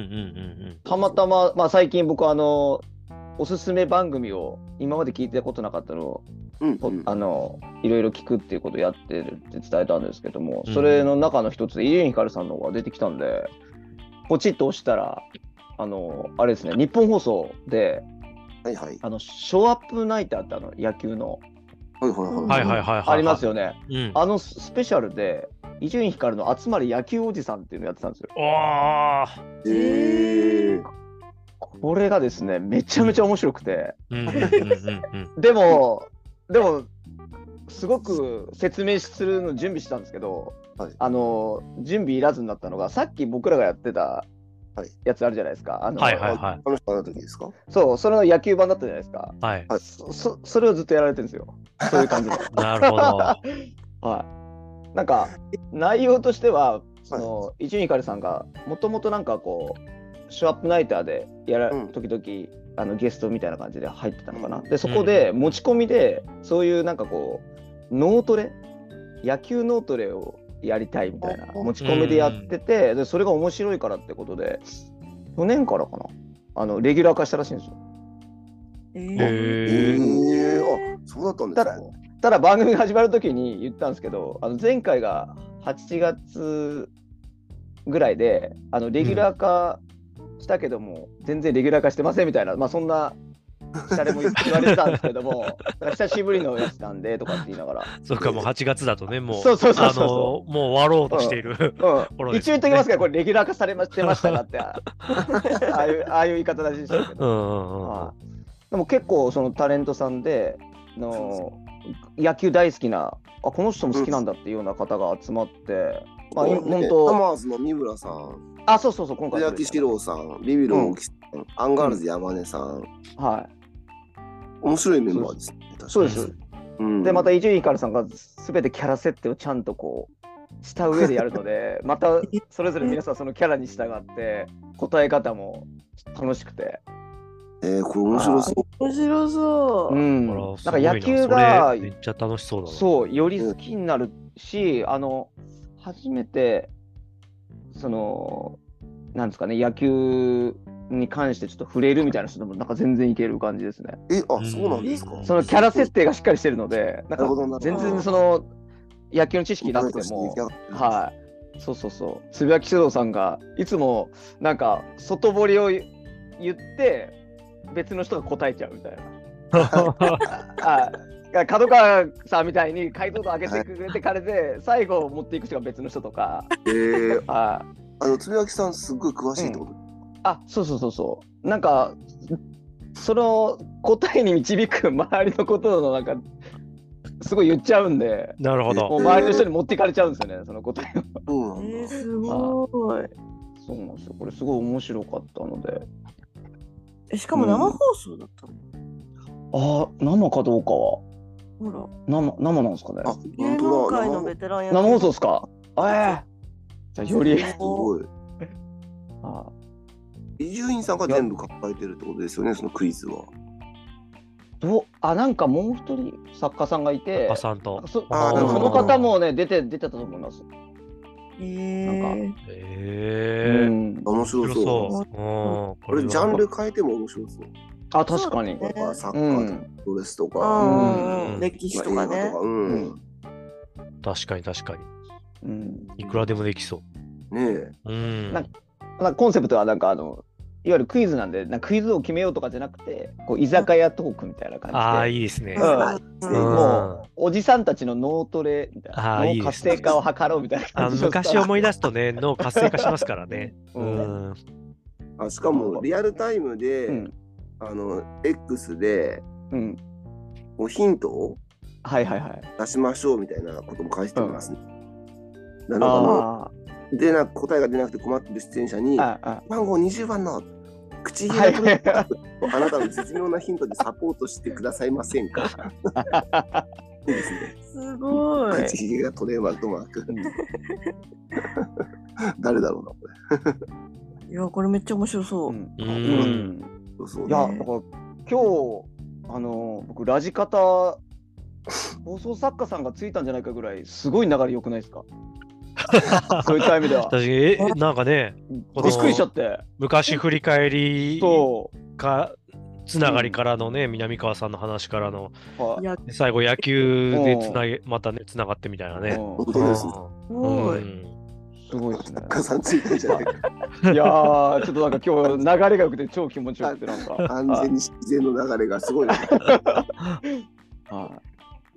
S2: たまたま、まあ最近僕あの、おすすめ番組を今まで聞いたことなかったのを、うんうん、あのいろいろ聞くっていうことをやってるって伝えたんですけども、それの中の一つで伊集院光さんの方が出てきたんで、ポチッと押したら、あのあれですね、日本放送で、
S1: はいはい、
S2: あのショーアップナイターってあの野球の
S3: あ
S2: りますよね、うん、あのスペシャルで伊集院光の集まり野球おじさんっていうのやってたんですよ。
S3: あ
S1: ーへー
S2: これがですね、めちゃめちゃ面白くて、でもでもすごく説明するの準備したんですけど、はい、あの準備いらずになったのが、さっき僕らがやってたやつあるじゃないですか。あの、
S3: はいはいはい。
S1: あの人の時ですか？
S2: そう、それの野球版だったじゃないですか。
S3: はい。
S2: そ, そ, それをずっとやられてるんですよ。そういう感じで。
S3: なるほど。は
S2: い。なんか内容としては、その伊集院光さんがもともとなんかこうショーアップナイターでやら、うん、時々あのゲストみたいな感じで入ってたのかな。でそこで持ち込みで、うん、そういうなんかこうノートレ、野球ノートレをやりたいみたいな持ち込みでやってて、でそれが面白いからってことで去年からかな、あのレギュラー化したらしいんですよ。
S1: へえー、あ、そうだったんですか。
S2: ただ、ただ番組が始まる時に言ったんですけど、あの前回がはちがつぐらいであのレギュラー化したけども、うん、全然レギュラー化してませんみたいな、まあそんな誰も言われてたんですけども久しぶりのやつなんでとかって言いながら、
S3: そうか、もうはちがつだとね、もう
S2: そうそうそうそう、あの
S3: もう終わろうとしている、
S2: うんうん、一応言っときますけど、これレギュラー化されましてましたかってああいうああいう言い方らしいですけど、うんうんうん、あでも結構そのタレントさんでの野球大好きな、あこの人も好きなんだっていうような方が集まって、
S1: うん、まあ本当タマーズの三村さん、
S2: あそうそうそう、今回
S1: 小崎史郎さん、ビビる大木さん、うん、アンガールズ山根さん、
S2: はい、
S1: 面白いメンバーですね。
S2: そうです、うん、でまた伊集院光さんが全てキャラ設定をちゃんとこうした上でやるのでまたそれぞれ皆さんそのキャラに従って答え方も楽しくて、
S1: えー、これ面白そう。
S4: 面白そう。
S2: うん。なんか野球が
S3: めっちゃ楽しそうだな。
S2: そう、より好きになるし、うん、あの初めてそのなんですかね、野球に関してちょっと触れるみたいな人でもなんか全然いける感じですね。
S1: え、あ、そうなんですか。
S2: そのキャラ設定がしっかりしてるので、なんか全然その野球の知識なくても、はい、そうそうそう。つぶやきしろうさんがいつもなんか外堀を言って別の人が答えちゃうみたいな。あ、角川さんみたいに解像度上げてくれてからで最後持っていく人が別の人とか。
S1: えー、ああのつぶやきさんすごい詳しいってこと、うん、
S2: あ、そうそうそうそう。なんかその答えに導く周りのことのなんかすごい言っちゃうんで。
S3: なるほど。
S2: もう周りの人に持っていかれちゃうんですよね、その答えを。
S4: うん、えー、すごい。
S2: そうなんですよ。これすごい面白かったので。
S4: え、しかも生放送だったの、
S2: うん、あ、生かどうかは。
S4: ほら。
S2: 生、生なんですかね。
S4: あ、芸能界のベテランや
S2: 生放送ですか。えー、じゃあより。
S1: すごい。ああ、伊集院さんが全部考えてるってことですよね、そのクイズは。
S2: どあ、なんかもう一人作家さんがいて、
S3: 作家さんと
S2: そ, あその方もね出て出てたと思います。
S4: へえ。なんか、
S3: へえ、うん、
S1: 面白そう。これジャンル変えても面白そう。
S2: あ、確かに。
S1: ね、サッカーとかプロレスとか、
S4: うんうん、歴史とかね。
S1: うん、
S3: 確かに確かに、
S2: うん。
S3: いくらでもできそう。
S1: ねえ。
S3: うん。
S2: なコンセプトはなんかあのいわゆるクイズなんで、なんかクイズを決めようとかじゃなくて、こう居酒屋トークみたいな感じで。
S3: ああ、いいですね。
S2: うん、もうおじさんたちの脳トレみたいな、脳活性化を図ろうみたいな感じで。
S3: 昔思い出すとね、脳活性化しますからね。うん。
S1: あ、しかもリアルタイムで、うん、あの X で、うん、もうヒントを
S2: はいはいはい
S1: 出しましょうみたいなことも書いてますね。うん、なのかな。でな答えが出なくて困ってる出演者に番号にじゅうばんの口ひげが取れたあなたの絶妙なヒントでサポートしてくださいませんか。いいですね。
S4: すごい。
S1: 口ひげが取れまとマーク。誰だろうなこ
S4: れ。いやこれめっちゃ面白そう。うん。うん、
S2: そうそう、ね。いやだから今日あの僕ラジカタ放送作家さんがついたんじゃないかぐらいすごい流れ良くないですか。そういった意味では。
S3: 確かにえなんかね、
S2: びっくりしちゃって。
S3: 昔振り返りかつながりからのね、うん、南川さんの話からの、うん、最後野球でつなげまたねつながってみたいなね。
S1: 本当ですね。
S2: すごい。すごいですね。
S1: 作家さんついてるじゃないか。
S2: いやーちょっとなんか今日流れが良くて超気持ちよくてなんか。
S1: 完全に自然の流れがすごい。はい。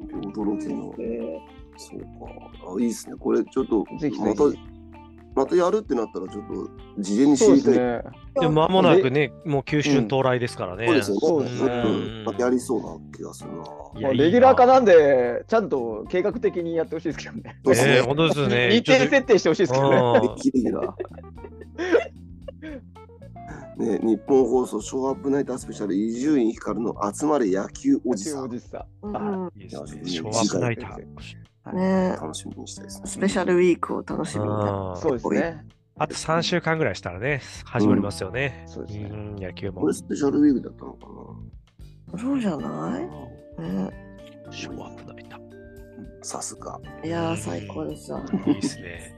S1: 驚きの。そうか。あ、いいですね。これちょっと
S2: ぜひ
S1: またまたやるってなったらちょっと事前に知りたい。
S3: でも間もなくね、もう九州到来ですからね。
S1: そうですよね。そうですね。またやりそうな気がするな。
S2: レギュラー化なんでちゃんと計画的にやってほしいですけどね。
S3: そうですね。本当ですね。
S2: 日程設定してほしいですけどね。
S1: レギュラー。ね、日本放送ショーアップナイタースペシャル伊集院光の集まれ野球おじさん。
S2: おじさん。
S3: いいですね。ショーアップナイター。
S4: ね、
S1: 楽しみにしたいですね。
S4: スペシャルウィークを楽しみに。
S2: そうですね。
S3: あとさんしゅうかんぐらいしたらね、始まりますよね。
S2: うん、そうですね。
S3: うん、野球も。
S1: これスペシャルウィークだったのか
S4: な。そうじゃない？ね。
S3: ショーアップナイター。
S1: さすが。
S4: いやー、最高ですよ。
S3: いいですね。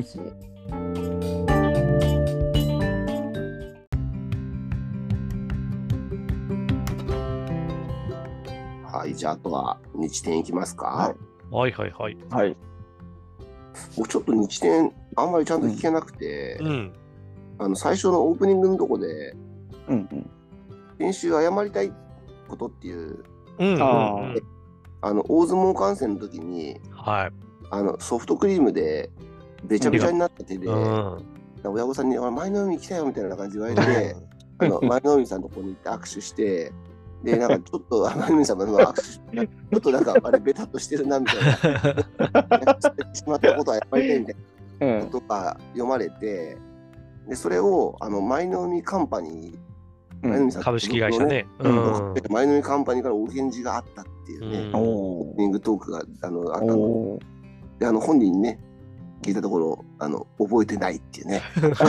S1: はい、じゃああとは日展いきますか。
S3: はいはいはい
S2: はい。
S1: 僕ちょっと日展あんまりちゃんと聞けなくて、
S3: うん、
S1: あの最初のオープニングのとこで、
S2: うんうん、
S1: 先週謝りたいことっていう、
S3: うんうんうん、
S1: あの大相撲観戦の時に、
S3: はい、
S1: あのソフトクリームでべちゃべちゃになった手で、うん、親御さんに前の海来たよみたいな感じで言われて、あの前の海さんのとこに行って握手して。で、なんかちょっと、前の海さんも握手して、ちょっとなんかあれベタっとしてるなみたいな、してしまったことはやっぱりねみたいなことが読まれて、でそれをあの前の海カンパニ
S3: ー、前の海さん、株式会社ね、
S1: うん、前の海カンパニーからお返事があったっていうね、うん、オープニングトークがあのあったので、あの本人にね、聞いたところ、あの覚えてないっていうね。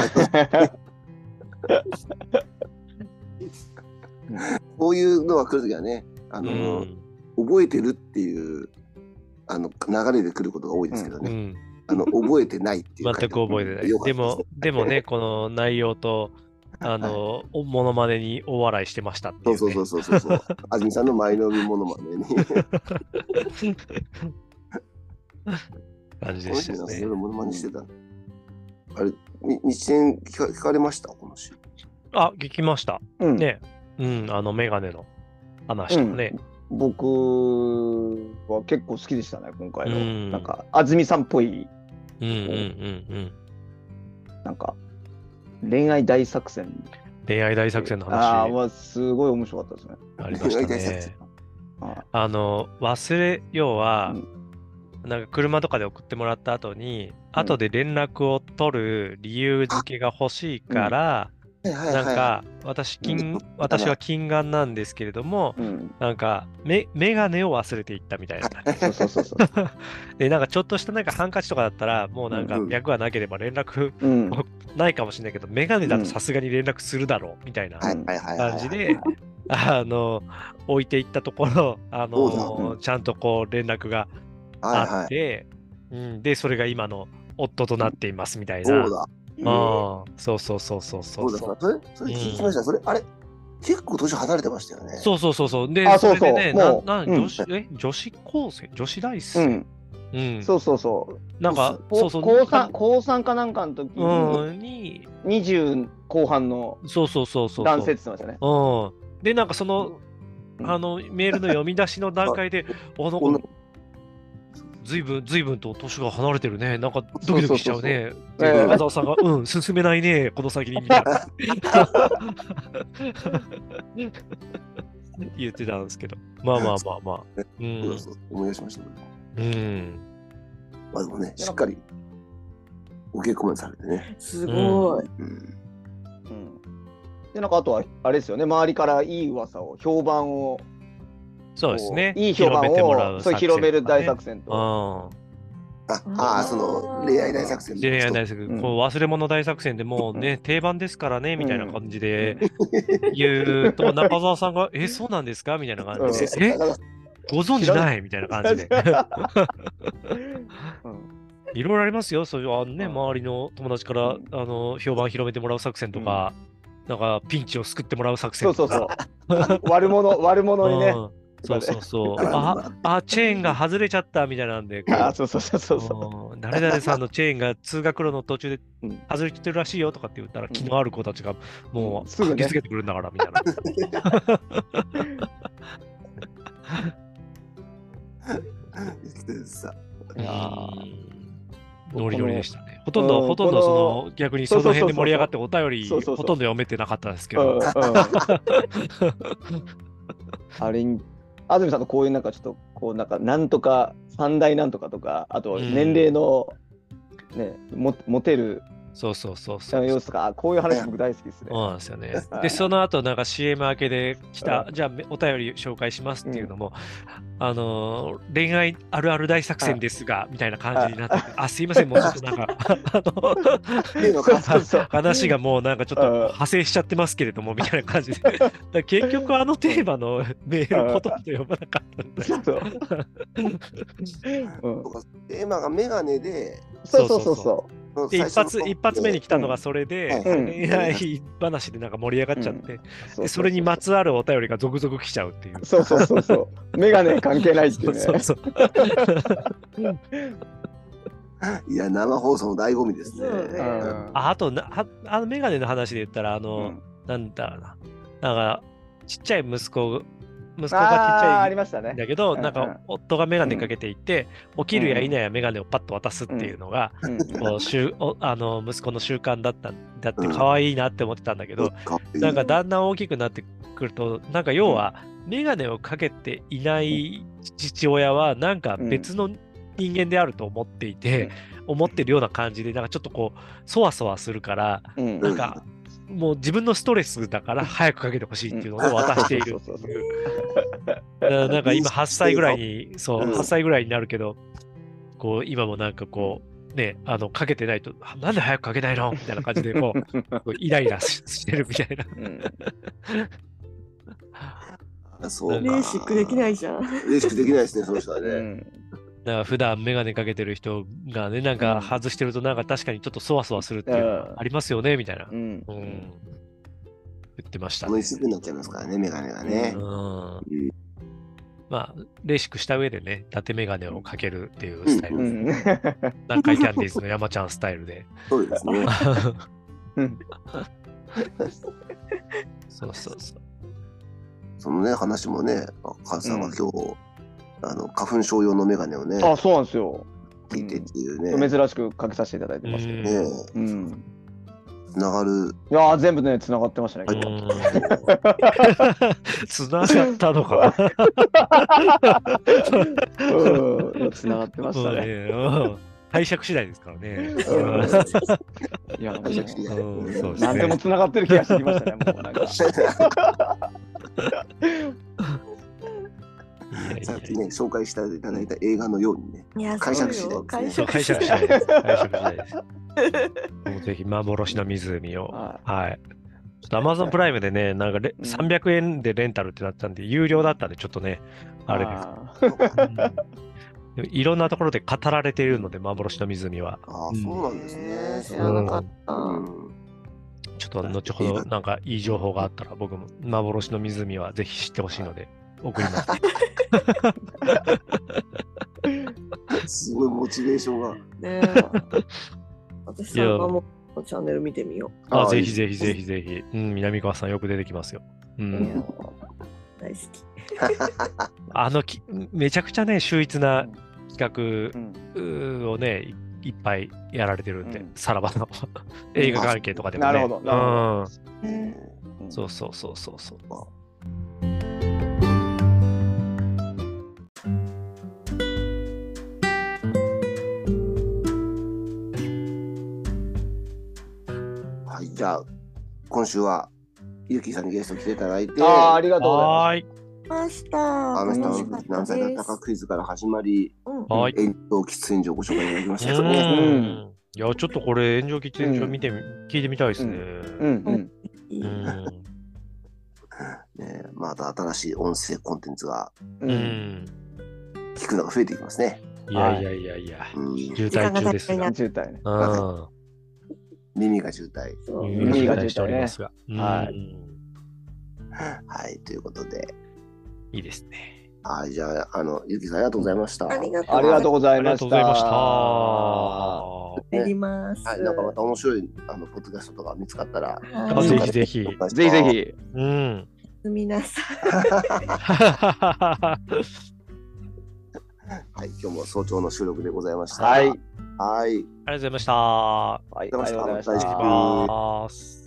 S1: こういうのが来るときはね、あの、うん、覚えてるっていうあの流れで来ることが多いですけどね、うん、あの覚えてないっていう
S3: 全く覚えてない。でも、でもね、この内容と、あの、はい、モノマネに大笑いしてましたっていう、ね。
S1: そうそうそうそうそう。安住さんの前のみモノマネに。
S3: 感じでしたね。
S1: いろいろモノマネしてた。あれ、日展聞か、聞かれましたこの週。
S3: あ、聞きました。うん、ね。うん、あのメガネの話とかね、
S2: うん、僕は結構好きでしたね今回の、うん、なんか安住さんっぽい、
S3: うんうんうんうん、
S2: なんか恋愛大作戦
S3: 恋愛大作戦の話、
S2: ああ、まあ、すごい面白かったですね。
S3: ありましたね。あの忘れ要は、うん、なんか車とかで送ってもらった後に、うん、後で連絡を取る理由付けが欲しいから、うんなんか私金私は近眼なんですけれども、うん、なんかメメガネを忘れていったみたいな。
S2: そうそうそうそう。
S3: でなんかちょっとしたなんかハンカチとかだったらもうなんか脈がなければ連絡、うん、ないかもしれないけど、メガネだとさすがに連絡するだろうみたいな感じで、あの置いていったところあのちゃんとこう連絡があって、はいはい、うん、でそれが今の夫となっていますみたいな。
S1: そうだ。
S3: ああ、そうそうそうそうそう。
S1: そうだ、それ、それ聞きました。うん、それ、あれ、結構年離れてましたよね。
S3: そうそうそうそう。で、
S2: あ、そうそう。
S3: それでね、な、な、女子、え、女子高生、女子大生、うん、 うん、
S2: そうそうそう。
S3: なんか、そうそう。
S2: 高さん、高さんかなんかの時に、にじゅう後半の
S3: そうそうそうそう。
S2: 男性って言ってましたね。
S3: うん。で、なんかその、あの、メールの読み出しの段階で、あの、ずいぶん、ずいぶんと年が離れてるね。なんかドキドキしちゃうね。中澤さんが、うん、進めないね、この先に、みたいな。言ってたんですけど。まあまあまあまあ。
S1: うん。思い出しました
S3: ね。うん。
S1: まあでもね、しっかり受け込まされてね。
S4: すごい。うん。
S2: で、なんかあとは、あれですよね、周りからいい噂を、評判を、
S3: そうですね。
S2: いい評判をそう広める大作戦と。
S1: ああ、その恋愛大作戦。
S3: 恋愛大作戦。こう忘れ物大作戦でもうね、定番ですからね、みたいな感じで言うと、中澤さんが、え、そうなんですかみたいな感じで、え、ご存知ないみたいな感じで。いろいろありますよ。そういう、あのね、周りの友達から、あの、評判広めてもらう作戦とか、なんか、ピンチを救ってもらう作戦とか。
S2: そうそうそう。悪者、悪者にね。
S3: そうそうそう。あ、あ、チェーンが外れちゃったみたいなんで。
S2: あ、そうそうそうそう。
S3: 誰々さんのチェーンが通学路の途中で外れてるらしいよとかって言ったら、気のある子たちがもう、すぐ嗅ぎつけてくるんだから、みたいな。いやノリノリでしたね。ほとんど、ほとんどその、逆にその辺で盛り上がってお便り、ほとんど読めてなかったですけど。
S2: あれに、安住さんのこういうなんかちょっとこうなんかなんとか三大なんとかとか、あと年齢のね、もモテる
S3: そうそうそうそう
S2: 様子とか、こういう話僕大好きですね。
S3: そうなんですよね。で、その後なんか シーエム 明けで来た、じゃあお便り紹介しますっていうのも、あの恋愛あるある大作戦ですがみたいな感じになってて、あ、すいません、もうちょっとなんかあの話がもうなんかちょっと派生しちゃってますけれどもみたいな感じで、結局あのテーマのメールほとんど読まなかったんだ
S1: テーマがメガネで、
S2: そうそうそうそう。
S3: で一発一発目に来たのがそれで、恋愛話でなんか盛り上がっちゃって、でそれにまつわるお便りが続々来ちゃうっていう。
S2: そうそうそうそう。メガネ関係ないっていうね。そうそう
S1: いや、生放送の醍醐味ですね。
S3: あ, あとなあ、あのメガネの話で言ったら、あの、うん、なんだろうな、なんかちっちゃい息子息子がちっちゃいんだけど、なんか夫がメガネかけていて、起きるや否やメガネをパッと渡すっていうのが、こうしゅあの息子の習慣だったんだって可愛いなって思ってたんだけど、なんかだんだん大きくなってくると、なんか要はメガネをかけていない父親はなんか別の人間であると思っていて、思ってるような感じで、なんかちょっとこうそわそわするから、なんかもう自分のストレスだから早くかけてほしいっていうのを渡しているっていう。なんか今はっさいぐらいに、そう、はっさいぐらいになるけど、こう今もなんかこう、ね、あの、かけてないと、なんで早くかけないのみたいな感じで、こう、イライラしてるみたい
S1: な。そう
S4: レーシックできないじゃん。
S1: レーシックできないですね、その人はね。
S3: だから普段メガネかけてる人がね、なんか外してるとなんか確かにちょっとそわそわするっていうのがありますよね、みたいな。うん。うん、言ってました、
S1: ね。もう一緒になっちゃいますからね、メガネがね。うん。
S3: うん、まあ、レーシックした上でね、伊達メガネをかけるっていうスタイル。うん、南海キャンディーズの山ちゃんスタイルで。
S1: そうですね。
S3: そうそうそう。
S1: そのね、話もね、母さんが今日、うんあの花粉症用のメガネをね、
S2: あ、そうなんですよ。
S1: 聞いてっていうね、
S2: うん、珍しくかけさせていただいてますけどね。うん。
S1: つながる。
S2: いや全部ねつながってましたね。
S3: つながったのか。
S2: うん、つながってましたね。
S3: 解釈次第ですからね。
S2: いや、解釈次第。何でもつながってる気がしてきましたね。もうなんか。
S1: さっきね、紹介していただいた映画のようにね、解釈次第ですね。
S3: 解釈次第です。解釈次第です。もうぜひ、幻の湖を。はい。ちょっと Amazon プライムでね、なんかレさんびゃくえんでレンタルってなったんで、有料だったんで、ちょっとね、あれです。いろんなところで語られているので、幻の湖は。
S1: ああ、そうなんですね。
S4: 知らなかった。
S3: ちょっと後ほど、なんかいい情報があったら、僕も幻の湖はぜひ知ってほしいので。送ります。
S1: すごいモチベーションが。
S4: ね私さんもチャンネル見てみよう。
S3: あ、ぜひぜひぜひぜひ。うん、南川さんよく出てきますよ。うん、
S4: 大好き。
S3: あのき、めちゃくちゃね、秀逸な企画をね、いっぱいやられてるんで、うん、さらばの映画関係とかでもね。
S2: なるほど、なるほど。
S3: うん、そうそうそうそうそう。
S1: はい、じゃあ今週はゆうきさんにゲスト来ていただいて、
S2: あ、ありがとうござい
S4: ました。
S1: あの人の何歳だったかクイズから始まり、
S3: はい、
S1: 炎上喫煙所をご紹介いただきましたけど
S3: ね。うん、いや、ちょっとこれ炎上喫煙所見て、うん、聞いてみたいですね。うんうん
S1: ね、また新しい音声コンテンツが、うん、聞くのが増えていきますね。
S3: いやいやいやいや、うん、渋滞中ですが。
S2: 渋滞ね。
S1: うん耳が渋滞。
S3: 耳が渋滞しておりますが。
S1: はい。はい、ということで。
S3: いいですね。
S1: はい、じゃあ、あの、ゆきさんありがとうございました。
S4: ありが
S2: とうございました。ありがとうございました。
S4: やります。
S1: はい、なんかまた面白い、あの、ポッドキャストとか見つかったら。
S3: ぜひぜひ。
S2: ぜひぜひ。
S3: うん。
S4: 皆さん。
S1: はい、今日も早朝の収録でございました。
S2: はい。
S1: はい。ありがとう
S3: ございました。
S2: はい、ありがとうございました。